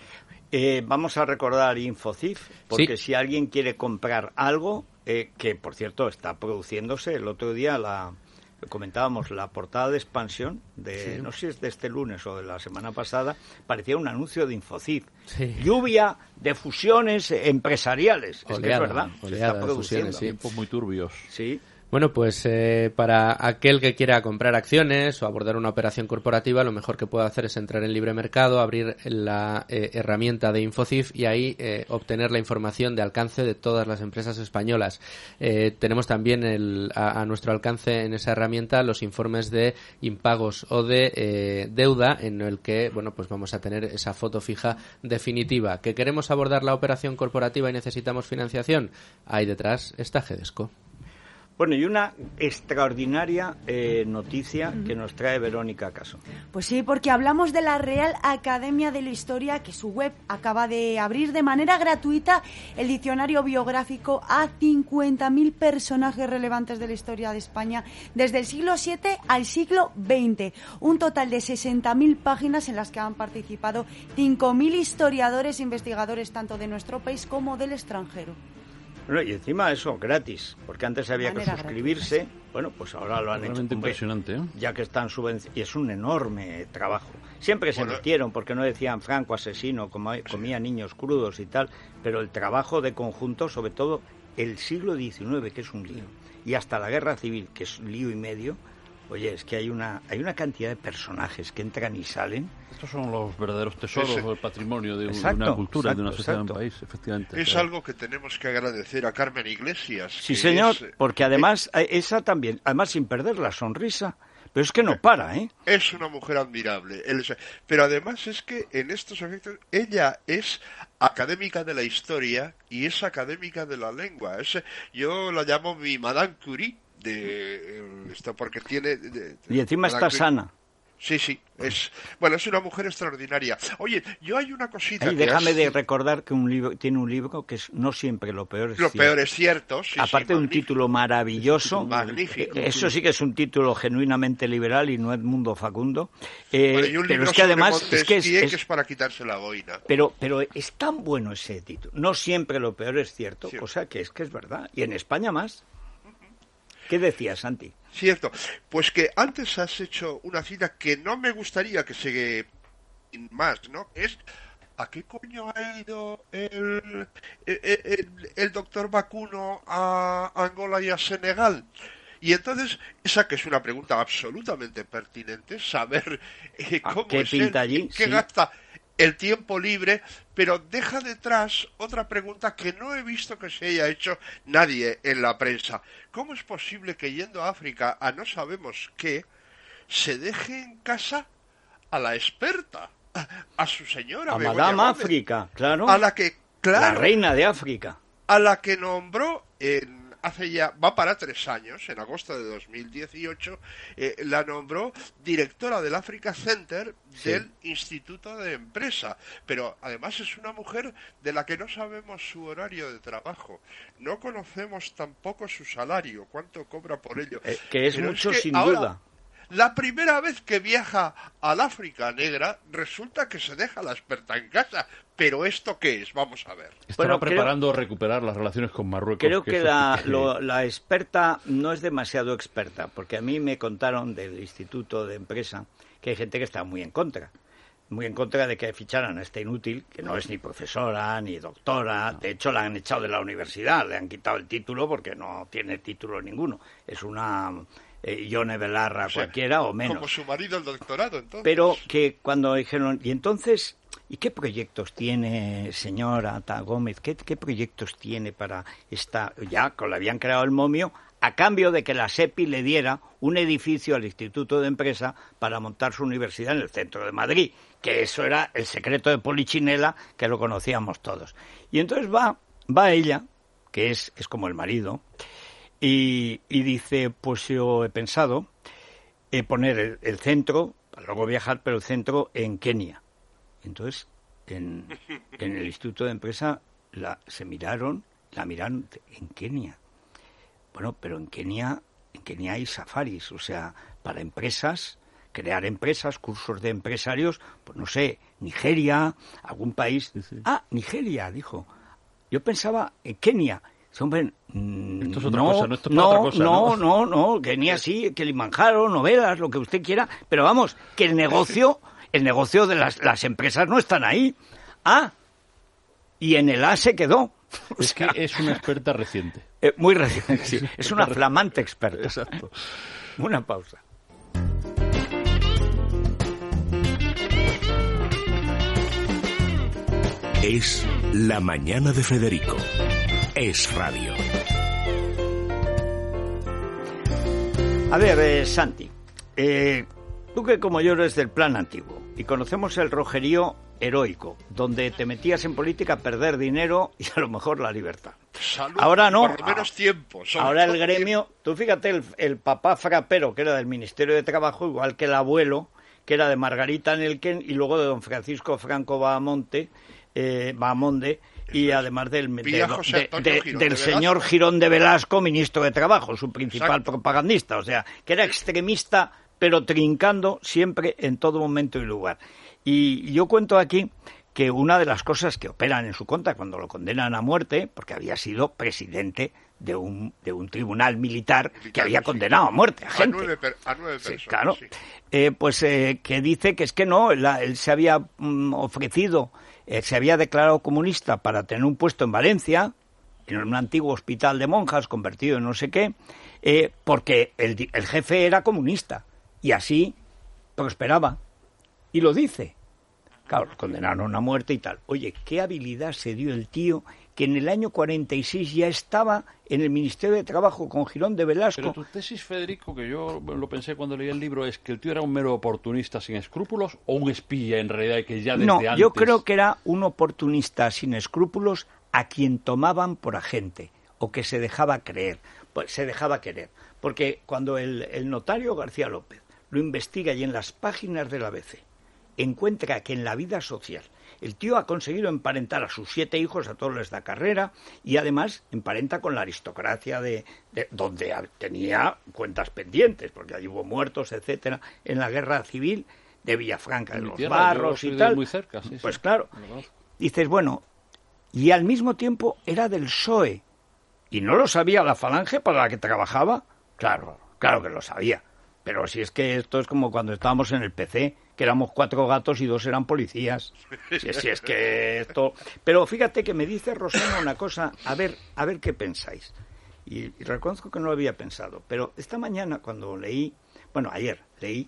Eh, vamos a recordar Infocif, porque Sí. si alguien quiere comprar algo, eh, que por cierto está produciéndose, el otro día la... comentábamos la portada de Expansión de sí. no sé si es de este lunes o de la semana pasada, parecía un anuncio de Infocif. Sí. Lluvia de fusiones empresariales. Oleada, es que es verdad, se oleada está de fusiones, sí. Tiempos muy turbios. Sí. Bueno, pues eh, para aquel que quiera comprar acciones o abordar una operación corporativa, lo mejor que puede hacer es entrar en Libre Mercado, abrir la eh, herramienta de Infocif y ahí eh, obtener la información de alcance de todas las empresas españolas. Eh, tenemos también el, a, a nuestro alcance en esa herramienta los informes de impagos o de eh, deuda, en el que bueno pues vamos a tener esa foto fija definitiva. ¿Que queremos abordar la operación corporativa y necesitamos financiación? Ahí detrás está Gedesco. Bueno, y una extraordinaria eh, noticia que nos trae Verónica Caso. Pues sí, porque hablamos de la Real Academia de la Historia, que su web acaba de abrir de manera gratuita el diccionario biográfico a cincuenta mil personajes relevantes de la historia de España desde el siglo siete al siglo veinte. Un total de sesenta mil páginas en las que han participado cinco mil historiadores e investigadores tanto de nuestro país como del extranjero. Bueno, y encima eso, gratis, porque antes había que suscribirse, gratuita. Bueno, pues ahora lo han Realmente hecho. Hombre, impresionante, ¿eh? Ya que están subvencionados, y es un enorme trabajo. Siempre se bueno. metieron, porque no decían Franco asesino, como comía niños crudos y tal, pero el trabajo de conjunto, sobre todo el siglo diecinueve, que es un lío, y hasta la guerra civil, que es un lío y medio. Oye, es que hay una hay una cantidad de personajes que entran y salen. Estos son los verdaderos tesoros Ese. del patrimonio de Exacto, una cultura, exacto, de una sociedad, de un exacto. país, efectivamente. Es algo que tenemos que agradecer a Carmen Iglesias. Sí, que señor, es, porque además, eh, esa también, además sin perder la sonrisa, pero es que no para, ¿eh? Es una mujer admirable. Él es- pero además es que en estos efectos ella es académica de la historia y es académica de la lengua. Es, yo la llamo mi Madame Curie de eh, esto porque tiene de- de- Y encima Madame está Curie. sana. Sí, sí, es bueno, es una mujer extraordinaria. Oye, yo hay una cosita Ay, que déjame has- de recordar que un libro tiene un libro que es No siempre lo peor es lo cierto. peor es cierto, sí, Aparte sí, de un magnífico. título maravilloso, Magnífico. eh, eso sí que es un título genuinamente liberal y no Edmundo Facundo. Eh, Bueno, y un pero libro es que sobre además es que es, Montesquieu es- que es para quitarse la boina. pero pero es tan bueno ese título. No siempre lo peor es cierto, Sí. cosa que es que es verdad. Y en España más. ¿Qué decías, Santi? Cierto, pues que antes has hecho una cita que no me gustaría que se más, ¿no? Es ¿a qué coño ha ido el, el, el, el doctor Vacuno a Angola y a Senegal? Y entonces, esa que es una pregunta absolutamente pertinente, saber eh, ¿A cómo qué es pinta él, allí? en qué Sí. gasta el tiempo libre, pero deja detrás otra pregunta que no he visto que se haya hecho nadie en la prensa. ¿Cómo es posible que yendo a África a no sabemos qué, se deje en casa a la experta, a, a su señora A Begoña Madame Gómez, África, claro. a la que, claro, La reina de África. a la que nombró en hace ya, va para tres años, en agosto de dos mil dieciocho, eh, la nombró directora del Africa Center Sí. del Instituto de Empresa. Pero además es una mujer de la que no sabemos su horario de trabajo. No conocemos tampoco su salario, cuánto cobra por ello. Eh, que es Pero mucho que sin ahora, duda. la primera vez que viaja al África Negra, resulta que se deja la experta en casa. ¿Pero esto qué es? Vamos a ver. Estará Bueno, creo- preparando recuperar las relaciones con Marruecos. Creo que eso la, sí que- lo- la experta no es demasiado experta, porque a mí me contaron del Instituto de Empresa que hay gente que está muy en contra. Muy en contra de que ficharan a esta inútil, que no es ni profesora ni doctora. De hecho, la han echado de la universidad, le han quitado el título porque no tiene título ninguno. Es una eh, Ione Belarra O sea, cualquiera o menos. Como su marido el doctorado, entonces. Pero que cuando dijeron, y entonces, ¿y qué proyectos tiene, señora Ata Gómez? ¿Qué, qué proyectos tiene para esta, ya que le habían creado el momio, a cambio de que la SEPI le diera un edificio al Instituto de Empresa para montar su universidad en el centro de Madrid? Que eso era el secreto de Polichinela, que lo conocíamos todos. Y entonces va va ella, que es, es como el marido, y, y dice, pues yo he pensado eh, poner el, el centro, para luego viajar, pero el centro en Kenia. Entonces, en, en el Instituto de Empresa la, se miraron, la miraron en Kenia. Bueno, pero en Kenia, en Kenia hay safaris, o sea, para empresas, crear empresas, cursos de empresarios, pues no sé, Nigeria, algún país. Sí, sí. Ah, Nigeria, dijo. Yo pensaba en Kenia. Hombre, esto es otra no, cosa, no, esto es no, otra cosa, no, no, no, no, Kenia sí, Kilimanjaro, novelas, lo que usted quiera, pero vamos, que el negocio, el negocio de las, las empresas no están ahí. Ah, y en el A se quedó. Es o sea, que es una experta reciente. Eh, muy reciente, sí. Es una flamante experta. Exacto. Una pausa. Es La Mañana de Federico. Es radio. A ver, eh, Santi, eh, tú que como yo eres del plan antiguo y conocemos el rojerío heroico, donde te metías en política a perder dinero y a lo mejor la libertad. Salud, ahora no. Por lo menos tiempo. Ahora el gremio, tiempo. Tú fíjate, el, el papá frapero, que era del Ministerio de Trabajo, igual que el abuelo, que era de Margarita Nelken, y luego de don Francisco Franco Bahamonte, eh, Bahamonde, y además del, de, de, de, de, del señor Girón de Velasco, ministro de Trabajo, su principal Exacto. propagandista. O sea, que era extremista, pero trincando siempre en todo momento y lugar. Y yo cuento aquí que una de las cosas que operan en su contra cuando lo condenan a muerte, porque había sido presidente de un, de un tribunal militar, militar que había condenado sí. a muerte a gente. A nueve, per, a nueve personas, sí, claro. Sí. Eh, pues eh, que dice que es que no, la, él se había mm, ofrecido, eh, se había declarado comunista para tener un puesto en Valencia, en un antiguo hospital de monjas convertido en no sé qué, eh, porque el, el jefe era comunista y así prosperaba. Y lo dice. Claro, los condenaron a muerte y tal. Oye, qué habilidad se dio el tío que en el año cuarenta y seis ya estaba en el Ministerio de Trabajo con Girón de Velasco. Pero tu tesis, Federico, que yo lo pensé cuando leí el libro, es que el tío era un mero oportunista sin escrúpulos o un espía en realidad que ya desde no, antes... No, yo creo que era un oportunista sin escrúpulos a quien tomaban por agente o que se dejaba creer, pues se dejaba querer. Porque cuando el, el notario García López lo investiga y en las páginas del A B C encuentra que en la vida social el tío ha conseguido emparentar a sus siete hijos, a todos les da carrera, y además emparenta con la aristocracia de, de donde tenía cuentas pendientes, porque allí hubo muertos, etcétera, en la guerra civil de Villafranca de los tierra, Barros y tal. Muy cerca, sí, pues sí. claro, dices, bueno, y al mismo tiempo era del P S O E, y no lo sabía la Falange para la que trabajaba. Claro, claro que lo sabía. Pero si es que esto es como cuando estábamos en el P C, que éramos cuatro gatos y dos eran policías. Si es, si es que esto... Pero fíjate que me dice Rosana una cosa, a ver, a ver qué pensáis. Y, y reconozco que no lo había pensado. Pero esta mañana cuando leí, bueno, ayer leí,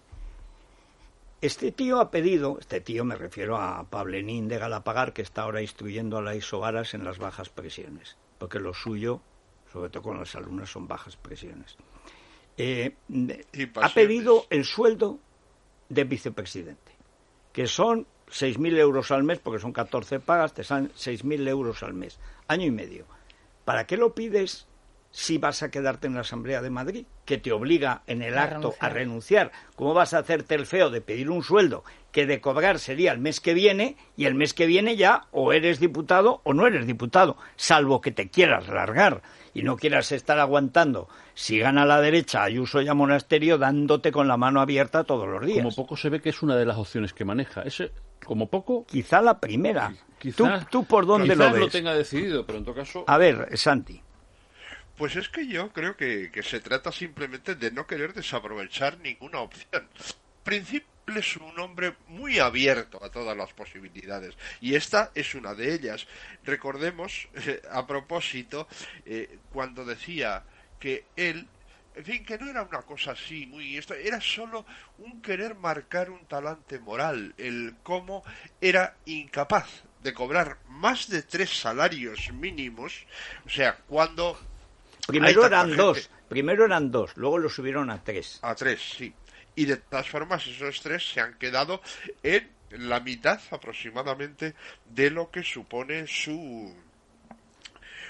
este tío ha pedido, este tío me refiero a Pablenín de Galapagar, que está ahora instruyendo a la Isobaras en las bajas presiones. Porque lo suyo, sobre todo con los alumnos, son bajas presiones. Eh, ha pedido el sueldo de vicepresidente, que son seis mil euros al mes, porque son catorce pagas, te salen seis mil euros al mes, año y medio. ¿Para qué lo pides si vas a quedarte en la Asamblea de Madrid, que te obliga en el a acto renunciar. a renunciar? ¿Cómo vas a hacerte el feo de pedir un sueldo que de cobrar sería el mes que viene, y el mes que viene ya o eres diputado o no eres diputado, salvo que te quieras largar y no quieras estar aguantando, si gana la derecha Ayuso y a Monasterio, dándote con la mano abierta todos los días? Como poco se ve que es una de las opciones que maneja. Ese, como poco... Quizá la primera. Quizá, ¿Tú, ¿Tú por dónde lo ves? lo tenga decidido, pero en todo caso... A ver, Santi. Pues es que yo creo que, que se trata simplemente de no querer desaprovechar ninguna opción. Principio es un hombre muy abierto a todas las posibilidades y esta es una de ellas. Recordemos, eh, a propósito, eh, cuando decía que él, en fin, que no era una cosa así muy esto, era solo un querer marcar un talante moral, el cómo era incapaz de cobrar más de tres salarios mínimos, o sea, cuando primero eran gente... dos, primero eran dos, luego lo subieron a tres. A tres, sí. Y de todas formas esos tres se han quedado en la mitad aproximadamente de lo que supone su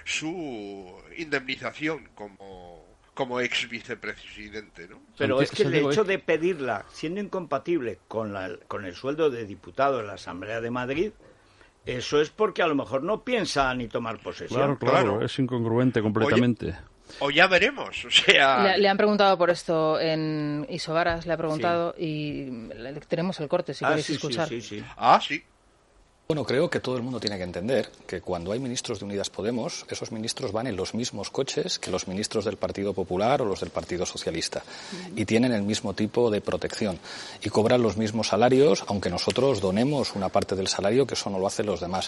su indemnización como, como ex vicepresidente, ¿no? Pero Aunque, es que el digo, hecho es... de pedirla, siendo incompatible con, la, con el sueldo de diputado en la Asamblea de Madrid, eso es porque a lo mejor no piensa ni tomar posesión. Claro, claro, Claro. es incongruente completamente. Oye, o ya veremos, o sea... Le, le han preguntado por esto en Isobaras, le ha preguntado sí. y le, tenemos el corte si ah, queréis sí, escuchar. Sí, sí, sí. Ah, sí. Bueno, creo que todo el mundo tiene que entender que cuando hay ministros de Unidas Podemos, esos ministros van en los mismos coches que los ministros del Partido Popular o los del Partido Socialista y tienen el mismo tipo de protección y cobran los mismos salarios, aunque nosotros donemos una parte del salario, que eso no lo hacen los demás.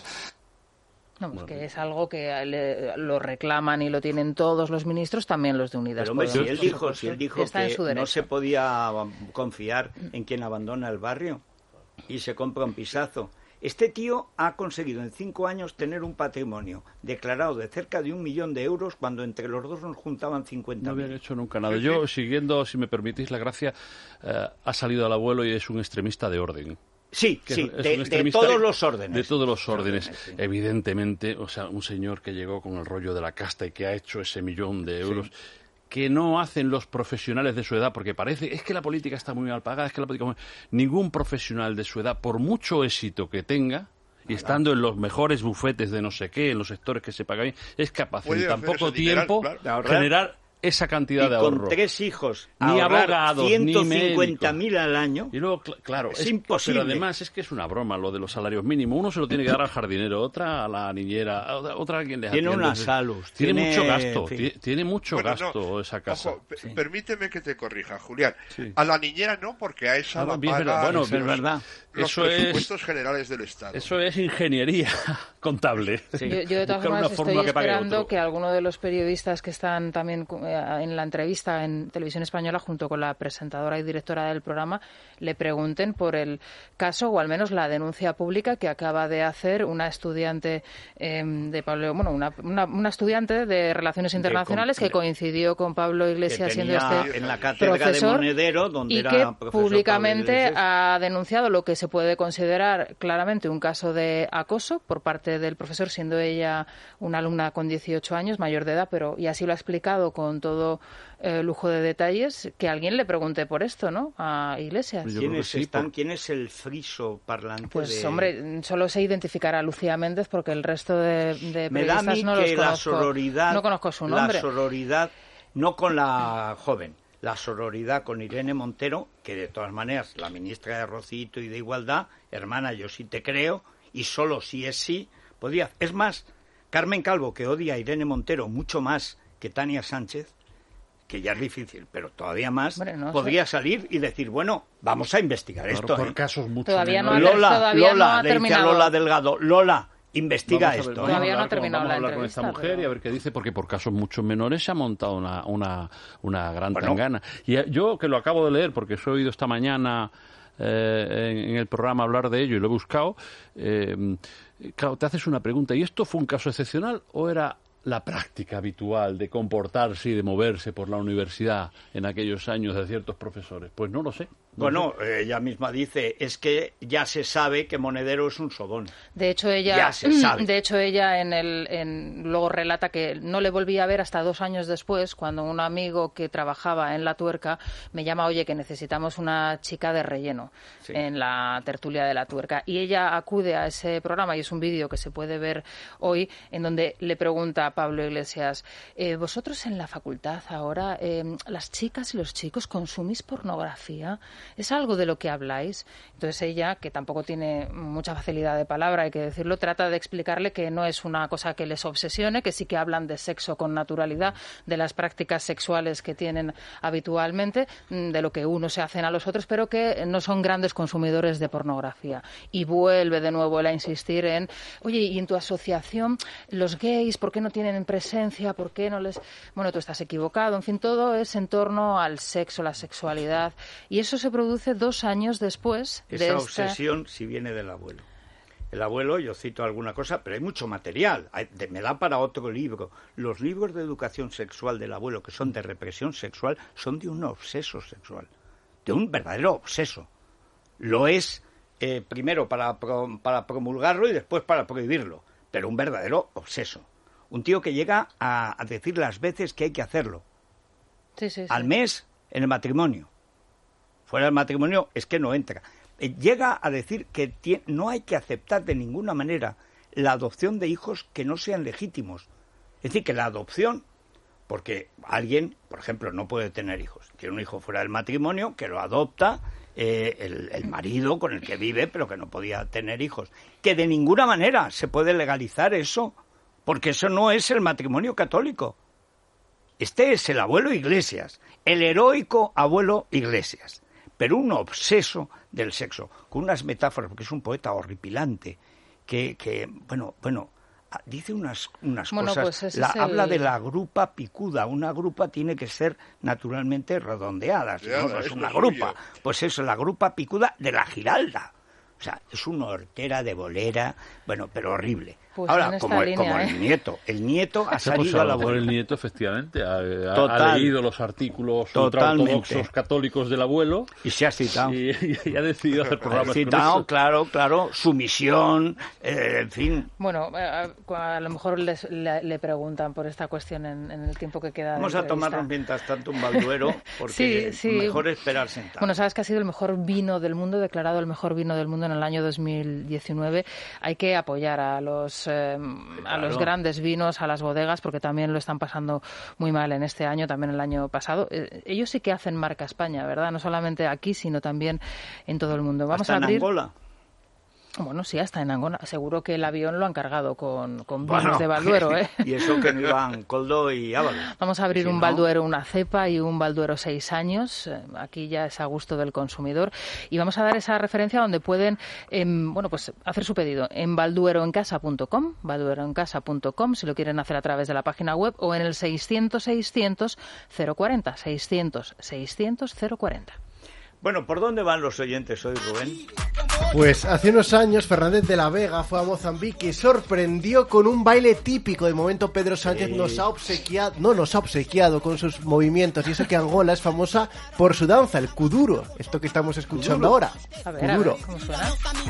No, pues que es algo que le, lo reclaman y lo tienen todos los ministros, también los de Unidas Pero hombre, Podemos. si él dijo, si él dijo Está en su que no derecho. se podía confiar en quien abandona el barrio y se compra un pisazo. Este tío ha conseguido en cinco años tener un patrimonio declarado de cerca de un millón de euros cuando entre los dos nos juntaban cincuenta mil. No habían hecho nunca nada. Yo, siguiendo, si me permitís la gracia, eh, ha salido al abuelo y es un extremista de orden. Sí, Que sí, es de, un de todos los órdenes. De todos los órdenes. órdenes, sí. Evidentemente, o sea, un señor que llegó con el rollo de la casta y que ha hecho ese millón de euros... Sí. Que no hacen los profesionales de su edad, porque parece, es que la política está muy mal pagada, es que la política... Ningún profesional de su edad, por mucho éxito que tenga, y estando en los mejores bufetes de no sé qué, en los sectores que se pagan bien, es capaz en tan poco tiempo claro. generar esa cantidad y de ahorro. con tres hijos, ni abogados, ciento ni cincuenta mil al año. Y luego, cl claro, es, es imposible. Pero además es que es una broma lo de los salarios mínimos. Uno se lo tiene que dar al jardinero, otra a la niñera, otra a quien le Tiene atiende. una salud. Tiene, tiene mucho gasto, sí. tiene, tiene mucho bueno, gasto no. esa casa. Ojo, sí. permíteme que te corrija, Julián. Sí. A la niñera no, porque a esa Ah, la bien, pagan bueno, los, es verdad. los Eso presupuestos es, generales del Estado. Eso es ingeniería contable. Sí. Yo, yo de todas Buscar una formas estoy fórmula que pague esperando otro. que alguno de los periodistas que están también eh, en la entrevista en Televisión Española, junto con la presentadora y directora del programa, le pregunten por el caso o al menos la denuncia pública que acaba de hacer una estudiante eh, de Pablo, bueno, una, una, una estudiante de Relaciones Internacionales de, que coincidió con Pablo Iglesias siendo este en la cátedra profesor de Monedero, donde y era que profesor públicamente ha denunciado lo que se puede considerar claramente un caso de acoso por parte del profesor, siendo ella una alumna con dieciocho años, mayor de edad, pero y así lo ha explicado con todo eh, lujo de detalles, que alguien le pregunte por esto, ¿no? A Iglesias. ¿Quiénes sí, están? por... ¿Quién es el friso parlante? Pues de... hombre, solo sé identificar a Lucía Méndez porque el resto de, de Me da a periodistas mí no que los la conozco. sororidad, No conozco su nombre. La sororidad, no con la joven, la sororidad con Irene Montero, que de todas maneras, la ministra de Rocito y de Igualdad, hermana, yo sí te creo, y solo si es sí, podría... Es más, Carmen Calvo, que odia a Irene Montero mucho más que Tania Sánchez, que ya es difícil, pero todavía más, Hombre, no podría sé. salir y decir, bueno, vamos a investigar claro, esto. Por ¿eh? casos mucho todavía menores. no ha, Lola, todavía Lola, no ha le dice a terminado. Lola Delgado, Lola, investiga vamos a ver, esto. vamos ¿eh? Todavía no ha con, terminado vamos la a hablar con esta entrevista, mujer pero... y a ver qué dice, porque por casos mucho menores se ha montado una, una, una gran bueno. tangana. Y yo, que lo acabo de leer, porque os he oído esta mañana eh, en, en el programa hablar de ello y lo he buscado, eh, claro, te haces una pregunta, ¿y esto fue un caso excepcional o era la práctica habitual de comportarse y de moverse por la universidad en aquellos años de ciertos profesores? Pues no lo sé. No Bueno, sé. ella misma dice, es que ya se sabe que Monedero es un sobón. De hecho, ella, ya se sabe. De hecho, ella en el, en, luego relata que no le volví a ver hasta dos años después, cuando un amigo que trabajaba en La Tuerca me llama, oye, que necesitamos una chica de relleno sí. en la tertulia de La Tuerca. Y ella acude a ese programa, y es un vídeo que se puede ver hoy, en donde le pregunta a Pablo Iglesias, eh, vosotros en la facultad ahora, eh, las chicas y los chicos consumís pornografía. ¿Es algo de lo que habláis? Entonces ella, que tampoco tiene mucha facilidad de palabra, hay que decirlo, trata de explicarle que no es una cosa que les obsesione, que sí que hablan de sexo con naturalidad, de las prácticas sexuales que tienen habitualmente, de lo que unos se hacen a los otros, pero que no son grandes consumidores de pornografía. Y vuelve de nuevo él a insistir en, oye, ¿y en tu asociación los gays por qué no tienen presencia? ¿Por qué no les...? Bueno, tú estás equivocado. En fin, todo es en torno al sexo, la sexualidad. Y eso se produce dos años después Esa de esta... obsesión si viene del abuelo. El abuelo, yo cito alguna cosa, pero hay mucho material. Hay, de, me da para otro libro. Los libros de educación sexual del abuelo, que son de represión sexual, son de un obseso sexual. De un verdadero obseso. Lo es eh, primero para, pro, para promulgarlo y después para prohibirlo. Pero un verdadero obseso. Un tío que llega a, a decir las veces que hay que hacerlo. Sí, sí, sí. Al mes en el matrimonio. Fuera del matrimonio es que no entra. Eh, llega a decir que tie- no hay que aceptar de ninguna manera la adopción de hijos que no sean legítimos. Es decir, que la adopción, porque alguien, por ejemplo, no puede tener hijos, tiene un hijo fuera del matrimonio, que lo adopta eh, el, el marido con el que vive, pero que no podía tener hijos. Que de ninguna manera se puede legalizar eso, porque eso no es el matrimonio católico. Este es el abuelo Iglesias, el heroico abuelo Iglesias, pero un obseso del sexo, con unas metáforas, porque es un poeta horripilante, que, que bueno, bueno, dice unas, unas bueno, cosas, pues la, es el... habla de la grupa picuda. Una grupa tiene que ser naturalmente redondeada, si no, no es una grupa. Pues eso, la grupa picuda de la Giralda. O sea, es una hortera de bolera, bueno, pero horrible. Pues ahora, como, línea, como ¿eh? el nieto, el nieto ha salido pues a, a la lo mejor vuelta. el nieto, efectivamente, ha, ha- Total. ha leído los artículos Totalmente. ultraortodoxos católicos del abuelo y se ha citado. Y, y- y ha decidido hacer programas Ha con citado, eso. claro, claro, su misión, eh, en fin. Bueno, a, a lo mejor les, le, le preguntan por esta cuestión en, en el tiempo que queda. Vamos de a tomarnos mientras tanto un balduero, porque Sí, sí. mejor esperar sentado. Bueno, sabes que ha sido el mejor vino del mundo, declarado el mejor vino del mundo en el año dos mil diecinueve. Hay que apoyar a los, eh, a Claro. los grandes vinos, a las bodegas, porque también lo están pasando muy mal en este año, también el año pasado. Eh, ellos sí que hacen marca España, ¿verdad? No solamente aquí, sino también en todo el mundo. Vamos Hasta a abrir... en Angola. Bueno, sí, hasta en Angola. Seguro que el avión lo han cargado con, con vinos Bueno, de Balduero, ¿eh? Y eso que no iban Coldo y Ábalo. Vamos a abrir Si un no- Balduero, una cepa y un Balduero seis años. Eh, Aquí ya es a gusto del consumidor. Y vamos a dar esa referencia donde pueden, em, bueno, pues hacer su pedido en baldueroencasa punto com, baldueroencasa punto com, si lo quieren hacer a través de la página web, o en el seiscientos seiscientos cero cuarenta, seiscientos seiscientos cero cuarenta. Bueno, ¿por dónde van los oyentes hoy, Rubén? Pues hace unos años Fernández de la Vega fue a Mozambique y sorprendió con un baile típico. De momento Pedro Sánchez Sí. nos ha obsequiado, no nos ha obsequiado con sus movimientos. Y eso que Angola es famosa por su danza, el kuduro. Esto que estamos escuchando Kuduro. ahora. A ver, a Kuduro. ver, ¿cómo suena?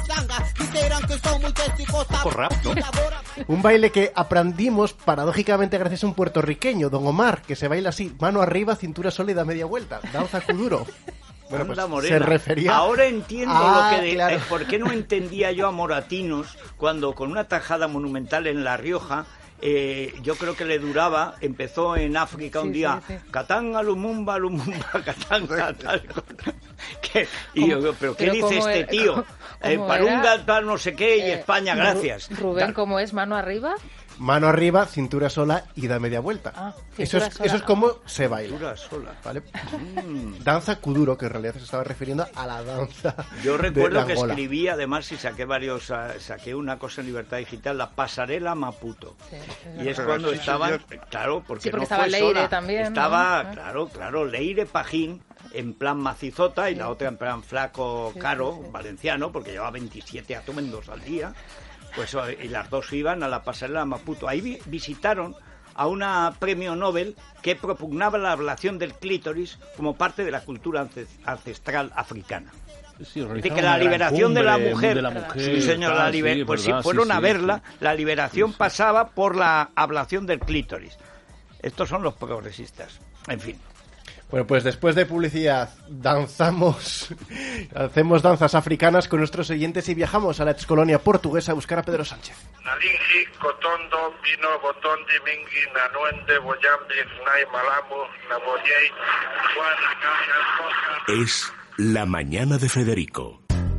Un poco rap, ¿no? Un baile que aprendimos paradójicamente gracias a un puertorriqueño, Don Omar, que se baila así, mano arriba, cintura sólida, media vuelta. Danza kuduro. Bueno, pues Anda, Morena. se refería... Ahora entiendo Ah, lo que de, claro. eh, por qué no entendía yo a Moratinos cuando con una tajada monumental en La Rioja, eh, yo creo que le duraba, empezó en África un Sí, día, sí, sí. Catán, Alumumba, Alumumba, Catán, Catán. ¿Qué? Y yo, ¿Cómo? pero ¿qué Pero dice cómo este era- tío? cómo Eh, era? Parunga, tal, no sé qué, y Eh, España, Ru- gracias. Rubén, Tal. ¿cómo es? ¿Mano arriba? Mano arriba, cintura sola y da media vuelta. Ah, eso, cintura es, sola. eso es como se baila. Cintura sola. ¿Vale? Danza kuduro, que en realidad se estaba refiriendo a la danza. Yo de recuerdo que Angola. escribí, además, y saqué varios, ah, saqué una cosa en Libertad Digital, la pasarela Maputo. Sí, Y es verdad. cuando Sí, estaban, señor. claro, porque, Sí, porque no estaba fue Leire sola. también, ¿no? Estaba, Ah. claro, claro, Leire Pajín en plan macizota y la otra en plan flaco, Sí, caro, sí, sí. valenciano, porque llevaba veintisiete atuendos al día. Pues y las dos iban a la pasarela Maputo. Ahí vi- visitaron a una premio Nobel que propugnaba la ablación del clítoris como parte de la cultura ance- ancestral africana. Sí, Dice organizaron que la una gran liberación de la cumbre mujer, de la mujer, sí señor, tal, la liber- sí, es pues sí, verdad, fueron sí, a sí, verla, sí. la liberación Sí, sí. pasaba por la ablación del clítoris. Estos son los progresistas, en fin. Bueno, pues después de publicidad, danzamos, hacemos danzas africanas con nuestros oyentes y viajamos a la excolonia portuguesa a buscar a Pedro Sánchez. Nalinji, Cotondo, Vino, Botondi, Mingi, Nanuende, Boyambi, Nai, Malamu, Naboyei, Juan, Gana, Coca. Es La Mañana de Federico.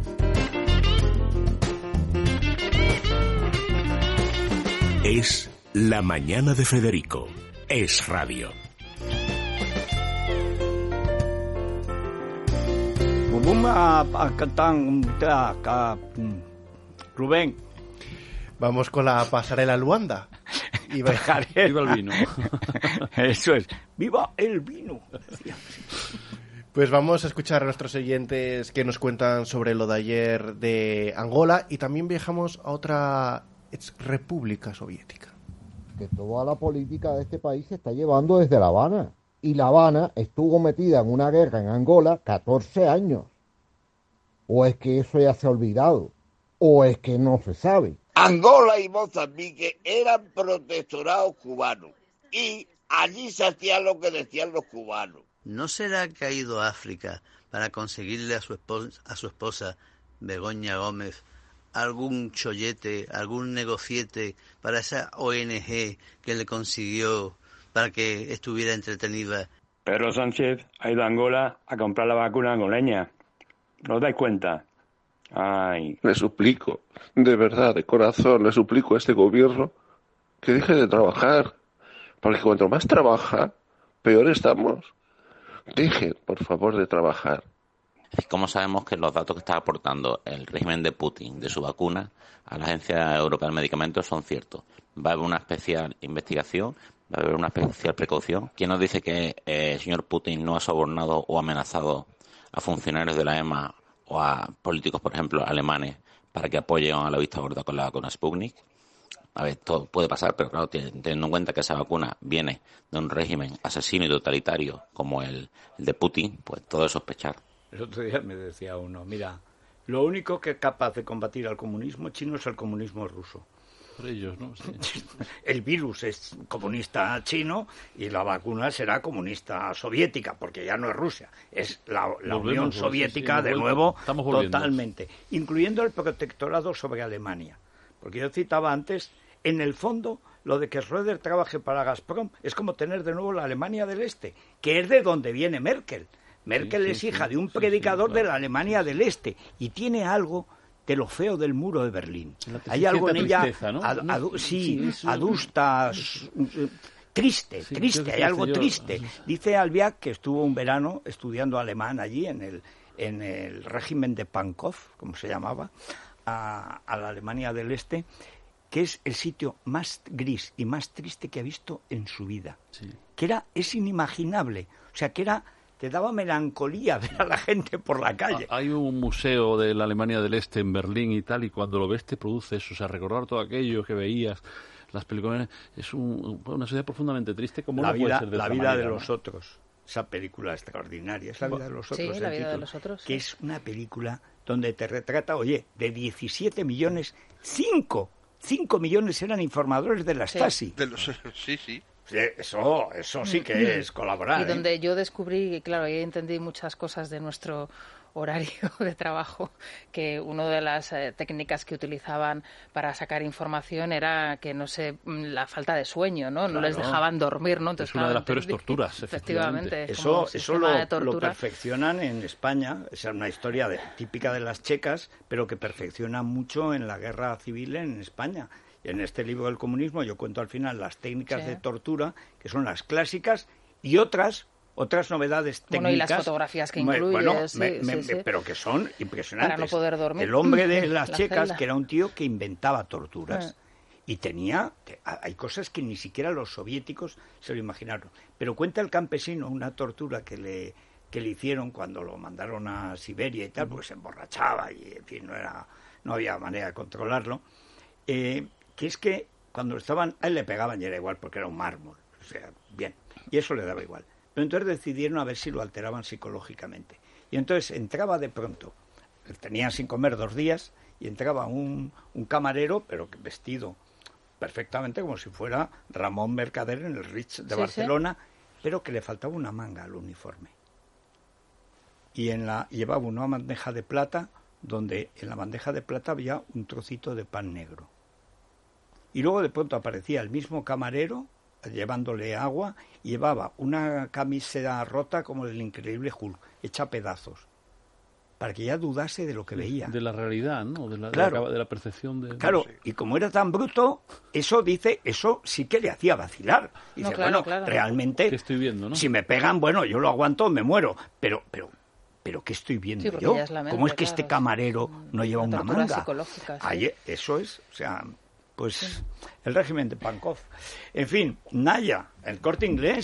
Es La Mañana de Federico. Es radio. Vamos a, a cantar un track, a- Rubén. Vamos con la pasarela Luanda. Y va- Dejaré- Viva el vino. Eso es. ¡Viva el vino! Pues vamos a escuchar a nuestros oyentes que nos cuentan sobre lo de ayer de Angola y también viajamos a otra ex república soviética. Que toda la política de este país se está llevando desde La Habana. Y La Habana estuvo metida en una guerra en Angola catorce años. ¿O es que eso ya se ha olvidado? ¿O es que no se sabe? Angola y Mozambique eran protectorados cubanos y allí se hacía lo que decían los cubanos. ¿No será que ha ido a África para conseguirle a su esposa, a su esposa Begoña Gómez, algún chollete, algún negociete para esa O N G que le consiguió para que estuviera entretenida? Pedro Sánchez ha ido a Angola a comprar la vacuna angoleña. ¿No os dais cuenta? Ay. Le suplico, de verdad, de corazón, le suplico a este gobierno que deje de trabajar. Porque cuanto más trabaja, peor estamos. Deje, por favor, de trabajar. ¿Cómo sabemos que los datos que está aportando el régimen de Putin de su vacuna a la Agencia Europea de Medicamentos son ciertos? ¿Va a haber una especial investigación? ¿Va a haber una especial precaución? ¿Quién nos dice que eh, el señor Putin no ha sobornado o amenazado a funcionarios de la E M A o a políticos, por ejemplo, alemanes, para que apoyen a la vista gorda con la vacuna Sputnik? A ver, todo puede pasar, pero claro, teniendo en cuenta que esa vacuna viene de un régimen asesino y totalitario como el, el de Putin, pues todo es sospechar. El otro día me decía uno, mira, lo único que es capaz de combatir al comunismo chino es el comunismo ruso. Por ellos, ¿no? Sí. El virus es comunista chino y la vacuna será comunista soviética, porque ya no es Rusia, es la, la Unión Soviética, sí, sí, de nuevo, totalmente, incluyendo el protectorado sobre Alemania. Porque yo citaba antes, en el fondo, lo de que Schröder trabaje para Gazprom es como tener de nuevo la Alemania del Este, que es de donde viene Merkel. Merkel sí, sí, es hija sí, de un predicador sí, sí, claro. de la Alemania del Este y tiene algo de lo feo del muro de Berlín. Hay algo en ella, tristeza, ¿no? ad, ad, sí, sí adusta, triste, sí, triste, hay algo yo. triste. Dice Albiac que estuvo un verano estudiando alemán allí en el, en el régimen de Pankow, como se llamaba, a, a la Alemania del Este, que es el sitio más gris y más triste que ha visto en su vida. Sí. Que era, es inimaginable, o sea, que era... te daba melancolía ver a la gente por la calle. Hay un museo de la Alemania del Este en Berlín y tal, y cuando lo ves te produce eso, o sea, recordar todo aquello que veías, las películas, es un, una sociedad profundamente triste, como la no vida, puede ser de La otra vida manera, de ¿no? los otros, esa película extraordinaria, es La vida de los otros. Sí, La vida de los otros. Que es una película donde te retrata, oye, de diecisiete millones, cinco, cinco millones eran informadores de la Stasi. Sí, de los, sí. sí. Sí, eso, eso sí que es colaborar. Y donde ¿eh? yo descubrí, claro, ahí entendí muchas cosas de nuestro horario de trabajo, que una de las eh, técnicas que utilizaban para sacar información era que, no sé, la falta de sueño, ¿no? No claro. les dejaban dormir, ¿no? Entonces, es una de las peores torturas, efectivamente. Eso, eso lo, lo perfeccionan en España, es una historia de, típica de las checas, pero que perfeccionan mucho en la guerra civil en España. En este libro del comunismo yo cuento al final las técnicas sí. de tortura, que son las clásicas, y otras otras novedades técnicas. Bueno, y las fotografías que incluye. Bueno, sí, me, me, sí, sí. pero que son impresionantes. Para no poder dormir. El hombre de las la checas, celda. que era un tío que inventaba torturas. Eh. Y tenía, hay cosas que ni siquiera los soviéticos se lo imaginaron. Pero cuenta el campesino una tortura que le, que le hicieron cuando lo mandaron a Siberia y tal, porque se emborrachaba y, en fin, no, era, no había manera de controlarlo. Eh, que es que cuando estaban, a él le pegaban y era igual porque era un mármol, o sea, bien, y eso le daba igual. Pero entonces decidieron a ver si lo alteraban psicológicamente. Y entonces entraba de pronto, tenían sin comer dos días, y entraba un, un camarero, pero vestido perfectamente como si fuera Ramón Mercader en el Ritz de sí, Barcelona, sí. pero que le faltaba una manga al uniforme. Y en la llevaba una bandeja de plata, donde en la bandeja de plata había un trocito de pan negro. Y luego de pronto aparecía el mismo camarero llevándole agua y llevaba una camiseta rota como el increíble Hulk, hecha a pedazos, para que ya dudase de lo que veía. De la realidad, ¿no? De la, claro. de la, de la percepción de... Claro, y como era tan bruto, eso dice, eso sí que le hacía vacilar. Y no, dice, claro, bueno, claro. realmente, ¿qué estoy viendo, no? Si me pegan, bueno, yo lo aguanto, me muero, pero... pero ¿Pero qué estoy viendo sí, yo? Ya es mente, ¿Cómo es que claro, este camarero no lleva una manga? Psicológica, sí. Ay, eso es, o sea, pues sí. El régimen de Pankow. En fin, Naya, el Corte Inglés.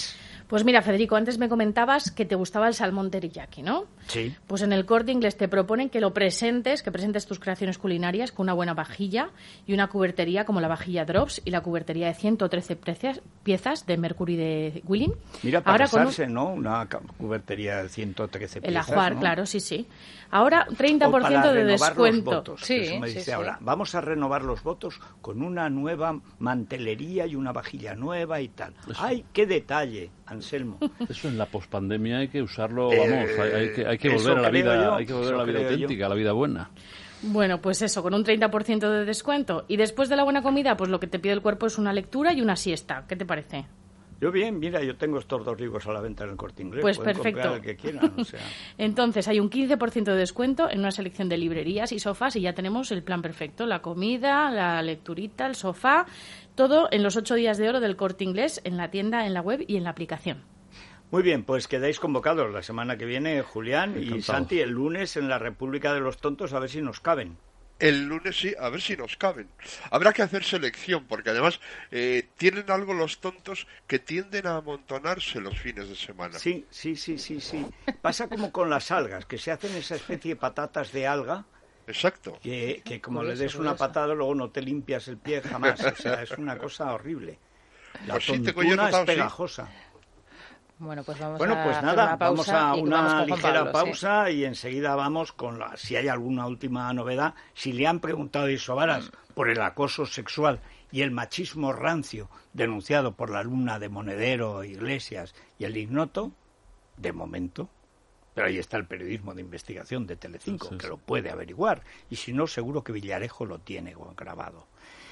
Pues mira, Federico, antes me comentabas que te gustaba el salmón teriyaki, ¿no? Sí. Pues en el Corte Inglés te proponen que lo presentes, que presentes tus creaciones culinarias con una buena vajilla y una cubertería como la vajilla Drops y la cubertería de ciento trece precias, piezas de Mercury de Willing. Mira, para Ahora casarse, con un... ¿no? Una cubertería de ciento trece piezas, El ajuar, ¿no? claro, sí, sí. Ahora treinta por ciento O para de renovar descuento. Los votos, sí, que eso me sí, dice sí. ahora. Vamos a renovar los votos con una nueva mantelería y una vajilla nueva y tal. Eso. ¡Ay, qué detalle, Anselmo! Eso en la pospandemia hay que usarlo, Eh, vamos, hay, hay que, hay que eso volver a la creo vida, yo, hay que volver eso a la vida creo yo. auténtica, a la vida buena. Bueno, pues eso, con un treinta por ciento de descuento. Y después de la buena comida, pues lo que te pide el cuerpo es una lectura y una siesta. ¿Qué te parece? Yo bien, mira, yo tengo estos dos libros a la venta en el Corte Inglés. Pues Pueden perfecto. comprar el que quieran, o sea. Entonces, hay un quince por ciento de descuento en una selección de librerías y sofás y ya tenemos el plan perfecto. La comida, la lecturita, el sofá, todo en los ocho días de oro del Corte Inglés, en la tienda, en la web y en la aplicación. Muy bien, pues quedáis convocados la semana que viene, Julián y Encantado. Santi, el lunes en la República de los Tontos, a ver si nos caben. El lunes sí, a ver si nos caben. Habrá que hacer selección, porque además eh, tienen algo los tontos que tienden a amontonarse los fines de semana. Sí, sí, sí, sí, sí. Pasa como con las algas, que se hacen esa especie de patatas de alga. Exacto. Que, que como Curioso, le des una curioso. patada, luego no te limpias el pie jamás. O sea, es una cosa horrible. La Pues sí, tengo yo tontuna es notado, sí. pegajosa. Bueno, pues vamos Bueno, a pues hacer nada, una vamos pausa a y vamos una con Juan ligera Pablo, sí. pausa y enseguida vamos con la, si hay alguna última novedad. Si le han preguntado a Isobaras por el acoso sexual y el machismo rancio denunciado por la alumna de Monedero, Iglesias y el ignoto, de momento. Pero ahí está el periodismo de investigación de Telecinco, Sí, sí, que sí. lo puede averiguar. Y si no, seguro que Villarejo lo tiene grabado.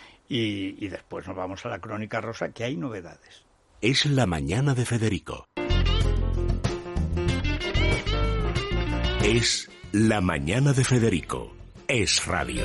Y, y después nos vamos a la Crónica Rosa, que hay novedades. Es la mañana de Federico. Es la mañana de Federico. Es radio.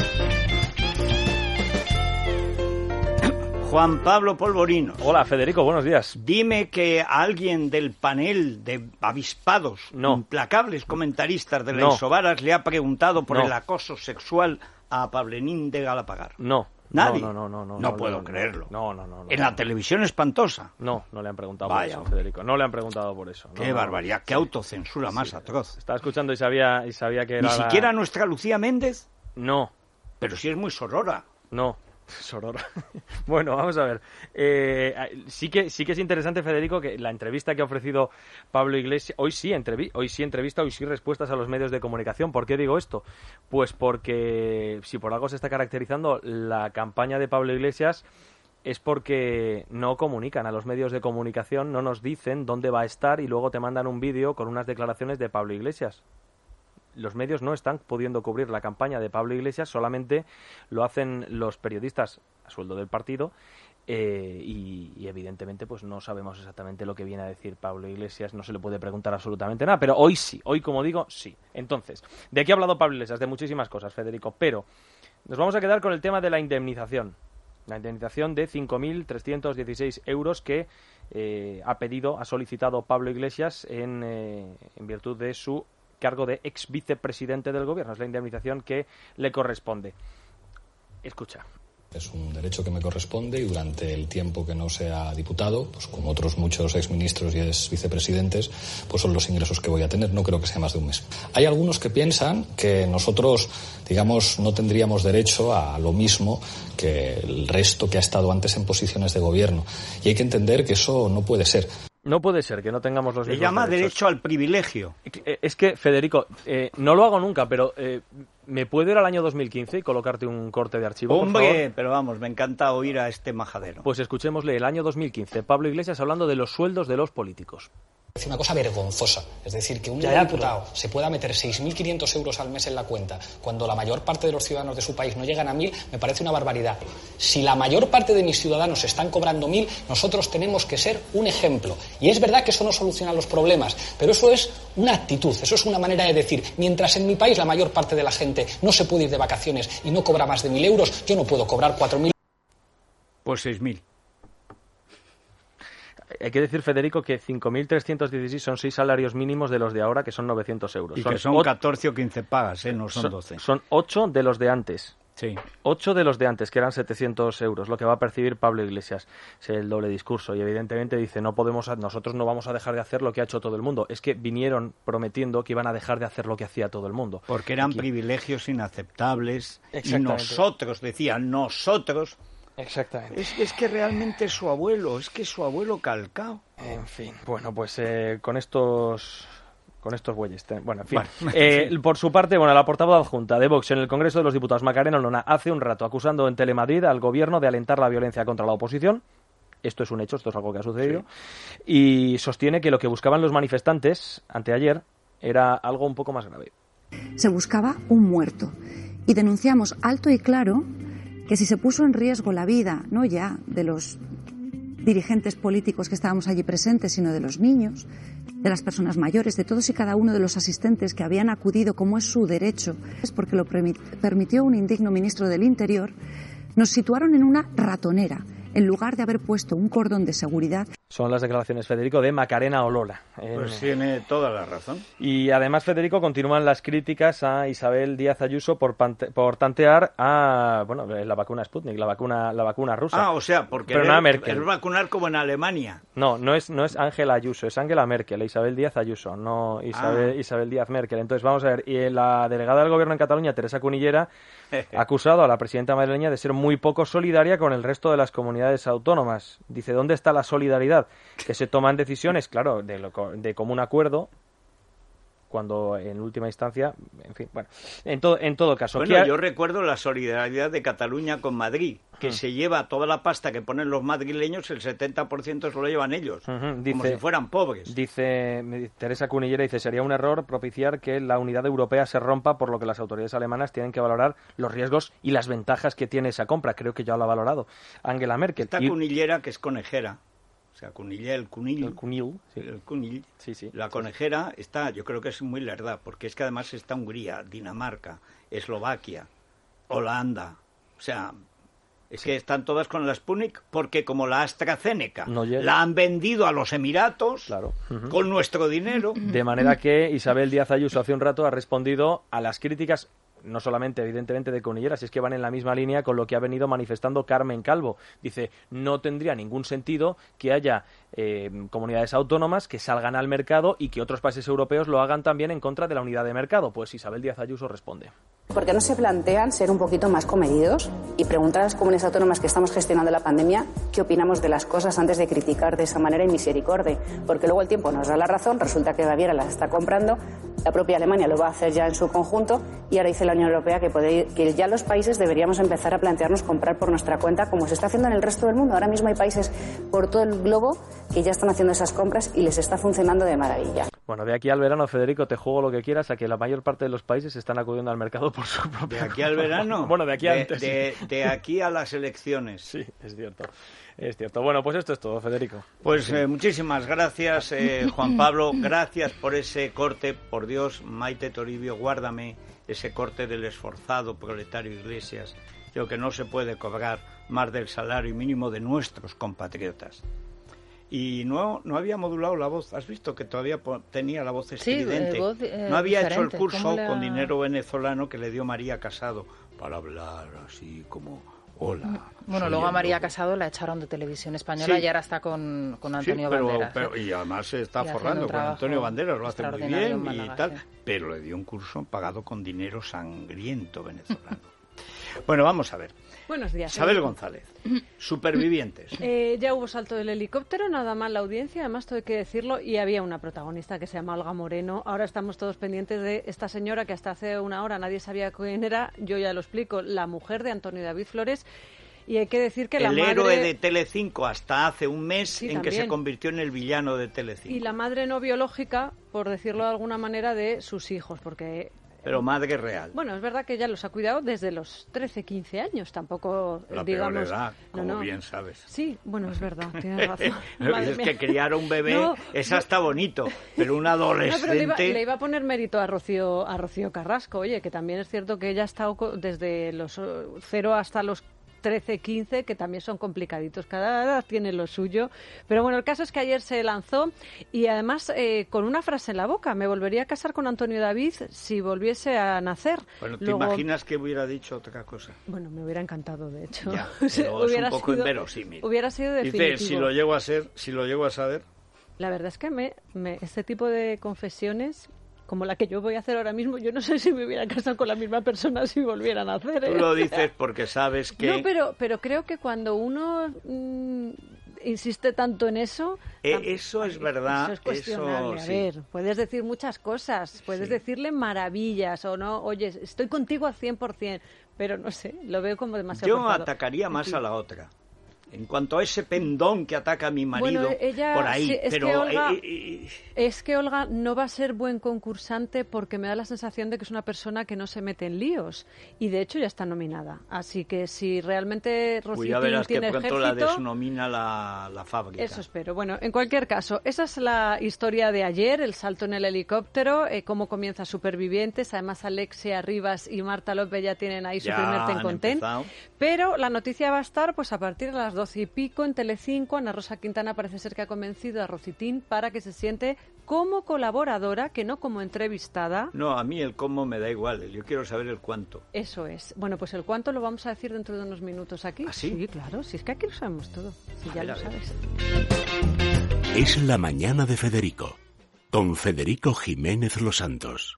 Juan Pablo Polvorino. Hola, Federico, buenos días. Dime que a alguien del panel de avispados, No. implacables comentaristas de la No. Isobaras le ha preguntado por No. el acoso sexual a Pablenín de Galapagar. No. ¿Nadie? No, no, no, no. No no, puedo no, creerlo. No, no, no. no En no. la televisión espantosa. No, no le han preguntado Vaya, por hombre. eso, Federico. No le han preguntado por eso. No, Qué no, barbaridad, qué sí. autocensura más Sí. atroz. Estaba escuchando y sabía, y sabía que era Ni la- siquiera nuestra Lucía Méndez, No, pero sí es muy sorora. no. Sorora. Bueno, vamos a ver. Eh, sí que sí que es interesante, Federico, que la entrevista que ha ofrecido Pablo Iglesias, hoy sí, entrevi hoy sí entrevista, hoy sí respuestas a los medios de comunicación. ¿Por qué digo esto? Pues porque si por algo se está caracterizando la campaña de Pablo Iglesias es porque no comunican a los medios de comunicación, no nos dicen dónde va a estar y luego te mandan un vídeo con unas declaraciones de Pablo Iglesias. Los medios no están pudiendo cubrir la campaña de Pablo Iglesias, solamente lo hacen los periodistas a sueldo del partido eh, y, y evidentemente pues no sabemos exactamente lo que viene a decir Pablo Iglesias, no se le puede preguntar absolutamente nada, pero hoy sí, hoy como digo, sí. Entonces, ¿de qué ha hablado Pablo Iglesias? De muchísimas cosas, Federico, pero nos vamos a quedar con el tema de la indemnización. La indemnización de cinco mil trescientos dieciséis euros que eh, ha pedido, ha solicitado Pablo Iglesias en, eh, en virtud de su cargo de ex vicepresidente del gobierno. Es la indemnización que le corresponde. Escucha. Es un derecho que me corresponde y durante el tiempo que no sea diputado, pues como otros muchos exministros y ex vicepresidentes, pues son los ingresos que voy a tener. No creo que sea más de un mes. Hay algunos que piensan que nosotros, digamos, no tendríamos derecho a lo mismo que el resto que ha estado antes en posiciones de gobierno. Y hay que entender que eso no puede ser. No puede ser que no tengamos los Le mismos llama derechos. derecho al privilegio. Es que, Federico, eh, no lo hago nunca, pero eh, ¿me puedo ir al año dos mil quince y colocarte un corte de archivo, por Hombre, favor? pero vamos, me encanta oír a este majadero. Pues escuchémosle el año dos mil quince. Pablo Iglesias hablando de los sueldos de los políticos. Es una cosa vergonzosa. Es decir, que un Ya, ya, diputado se pueda meter seis mil quinientos euros al mes en la cuenta cuando la mayor parte de los ciudadanos de su país no llegan a mil, me parece una barbaridad. Si la mayor parte de mis ciudadanos están cobrando mil, nosotros tenemos que ser un ejemplo. Y es verdad que eso no soluciona los problemas, pero eso es una actitud, eso es una manera de decir, mientras en mi país la mayor parte de la gente no se puede ir de vacaciones y no cobra más de mil euros, yo no puedo cobrar cuatro mil. Pues seis mil. Hay que decir, Federico, que cinco mil trescientos dieciséis son seis salarios mínimos de los de ahora, que son novecientos euros. Y que son ot- catorce o quince pagas, ¿eh? No son doce. Son ocho de los de antes. Sí. Ocho de los de antes, que eran setecientos euros, lo que va a percibir Pablo Iglesias. Es el doble discurso y evidentemente dice, no podemos, nosotros no vamos a dejar de hacer lo que ha hecho todo el mundo. Es que vinieron prometiendo que iban a dejar de hacer lo que hacía todo el mundo. Porque eran Aquí. privilegios inaceptables y nosotros, decían, nosotros... Exactamente. Es, es que realmente es su abuelo, es que es su abuelo calcao. En fin, bueno, pues eh, con estos... Con estos bueyes. Bueno, en fin. Bueno, eh, sí. Por su parte, bueno, la portavoz adjunta de Vox en el Congreso de los Diputados, Macarena Olona, hace un rato acusando en Telemadrid al gobierno de alentar la violencia contra la oposición. Esto es un hecho, esto es algo que ha sucedido. Sí. Y sostiene que lo que buscaban los manifestantes anteayer era algo un poco más grave. Se buscaba un muerto. Y denunciamos alto y claro que si se puso en riesgo la vida, no ya de los dirigentes políticos que estábamos allí presentes, sino de los niños, de las personas mayores, de todos y cada uno de los asistentes que habían acudido, como es su derecho, es porque lo permitió un indigno ministro del Interior, nos situaron en una ratonera, en lugar de haber puesto un cordón de seguridad. Son las declaraciones, Federico, de Macarena Olona. En... Pues tiene toda la razón. Y además, Federico, continúan las críticas a Isabel Díaz Ayuso por, pante... por tantear a bueno la vacuna Sputnik, la vacuna la vacuna rusa. Ah, o sea, porque Pero es, no a Merkel. es vacunar como en Alemania. No, no es no es Ángela Ayuso, es Angela Merkel, Isabel Díaz Ayuso, no Isabel, ah. Isabel Díaz Merkel. Entonces, vamos a ver, y la delegada del Gobierno en Cataluña, Teresa Cunillera, ha acusado a la presidenta madrileña de ser muy poco solidaria con el resto de las comunidades autónomas. Dice, ¿dónde está la solidaridad? Que se toman decisiones, claro, de, lo, de común acuerdo, cuando en última instancia, en fin, bueno, en todo, en todo caso. Bueno, ha... yo recuerdo la solidaridad de Cataluña con Madrid, que uh-huh. se lleva toda la pasta que ponen los madrileños, el setenta por ciento se lo llevan ellos, uh-huh. dice, como si fueran pobres. Dice Teresa Cunillera, dice, sería un error propiciar que la unidad europea se rompa, por lo que las autoridades alemanas tienen que valorar los riesgos y las ventajas que tiene esa compra. Creo que ya lo ha valorado Angela Merkel. Esta y... Cunillera, que es conejera, o sea, Cunillera, el cunil, el cunil, sí. el cunil, sí, sí, la conejera está, yo creo que es muy lerda, porque es que además está Hungría, Dinamarca, Eslovaquia, Holanda, o sea, es sí. que están todas con la Sputnik, porque como la AstraZeneca no la han vendido a los Emiratos, claro. uh-huh. con nuestro dinero. De manera que Isabel Díaz Ayuso hace un rato ha respondido a las críticas, no solamente, evidentemente, de Cunillera, si es que van en la misma línea con lo que ha venido manifestando Carmen Calvo. Dice, no tendría ningún sentido que haya eh, comunidades autónomas que salgan al mercado y que otros países europeos lo hagan también en contra de la unidad de mercado. Pues Isabel Díaz Ayuso responde. ¿Por qué no se plantean ser un poquito más comedidos y preguntar a las comunidades autónomas que estamos gestionando la pandemia qué opinamos de las cosas antes de criticar de esa manera y misericordia? Porque luego el tiempo nos da la razón, resulta que Baviera las está comprando, la propia Alemania lo va a hacer ya en su conjunto y ahora dice la Unión Europea que, puede, que ya los países deberíamos empezar a plantearnos comprar por nuestra cuenta como se está haciendo en el resto del mundo. Ahora mismo hay países por todo el globo que ya están haciendo esas compras y les está funcionando de maravilla. Bueno, de aquí al verano, Federico, te juego lo que quieras a que la mayor parte de los países están acudiendo al mercado por su propia ¿De aquí al verano? Bueno, de aquí de, antes. De, sí. de aquí a las elecciones. Sí, es cierto. Es cierto. Bueno, pues esto es todo, Federico. Pues eh, muchísimas gracias, eh, Juan Pablo. Gracias por ese corte. Por Dios, Maite Toribio, guárdame ese corte del esforzado proletario Iglesias. Creo que no se puede cobrar más del salario mínimo de nuestros compatriotas. Y no no había modulado la voz. ¿Has visto que todavía tenía la voz estridente? Sí, eh, voz, eh, no había diferente. hecho el curso la... con dinero venezolano que le dio María Casado para hablar así como hola. Bueno, luego a María Casado la echaron de Televisión Española sí. y ahora está con, con Antonio sí, pero, Banderas. Pero, ¿eh? Y además se está y forrando con Antonio Banderas, lo hace muy bien y tal. Málaga, sí. Pero le dio un curso pagado con dinero sangriento venezolano. Bueno, vamos a ver. Buenos días. Isabel González, supervivientes. Eh, ya hubo salto del helicóptero, nada mal la audiencia, además todo hay que decirlo, y había una protagonista que se llama Olga Moreno. Ahora estamos todos pendientes de esta señora que hasta hace una hora nadie sabía quién era, yo ya lo explico, la mujer de Antonio David Flores. Y hay que decir que el la madre... El héroe de Telecinco hasta hace un mes sí, en también. que se convirtió en el villano de Telecinco. Y la madre no biológica, por decirlo de alguna manera, de sus hijos, porque... Pero madre real. Bueno, es verdad que ella los ha cuidado desde los trece, quince años, tampoco, la digamos... peor edad, como no, no. bien sabes. Sí, bueno, es verdad, tienes razón. Es que criar a un bebé no, es hasta bonito, pero un adolescente... No, pero le iba, le iba a poner mérito a Rocío, a Rocío Carrasco, oye, que también es cierto que ella ha estado desde los cero hasta los trece, quince, que también son complicaditos. Cada edad tiene lo suyo. Pero bueno, el caso es que ayer se lanzó y además eh, con una frase en la boca: me volvería a casar con Antonio David si volviese a nacer. Bueno, ¿te Luego, imaginas que hubiera dicho otra cosa? Bueno, me hubiera encantado, de hecho. Ya, pero hubiera es un poco sido, inverosímil. Hubiera sido definitivo. Dice, si lo llego a ser, si lo llego a saber... La verdad es que me, me, este tipo de confesiones, como la que yo voy a hacer ahora mismo, yo no sé si me hubiera casado con la misma persona si volvieran a hacer. ¿eh? Tú lo dices porque sabes que... No, pero, pero creo que cuando uno mmm, insiste tanto en eso... Eh, eso es verdad. Eso es cuestionable. Eso, a sí. ver, puedes decir muchas cosas, puedes Sí. decirle maravillas o no, oye, estoy contigo al cien por ciento, pero no sé, lo veo como demasiado Yo forzado. atacaría más a la otra. En cuanto a ese pendón que ataca a mi marido, Bueno, ella, por ahí, sí, es pero... que Olga, eh, eh, es que Olga no va a ser buen concursante porque me da la sensación de que es una persona que no se mete en líos y de hecho ya está nominada. Así que si realmente pues Rosy ya verás que tiene pronto la ejército, desnomina la, la fábrica. eso espero. Bueno, en cualquier caso, esa es la historia de ayer, el salto en el helicóptero, eh, cómo comienza Supervivientes. Además, Alexia Rivas y Marta López ya tienen ahí su Ya primer ten han con ten. empezado. Pero la noticia va a estar pues a partir de las doce y pico en Telecinco. Ana Rosa Quintana parece ser que ha convencido a Rocitín para que se siente como colaboradora, que no como entrevistada. No, a mí el cómo me da igual, yo quiero saber el cuánto. Eso es. Bueno, pues el cuánto lo vamos a decir dentro de unos minutos aquí. ¿Ah, sí? Sí, claro. Si es que aquí lo sabemos todo. Si ya ver, lo a ver. sabes. Es la mañana de Federico, con Federico Jiménez Los Santos.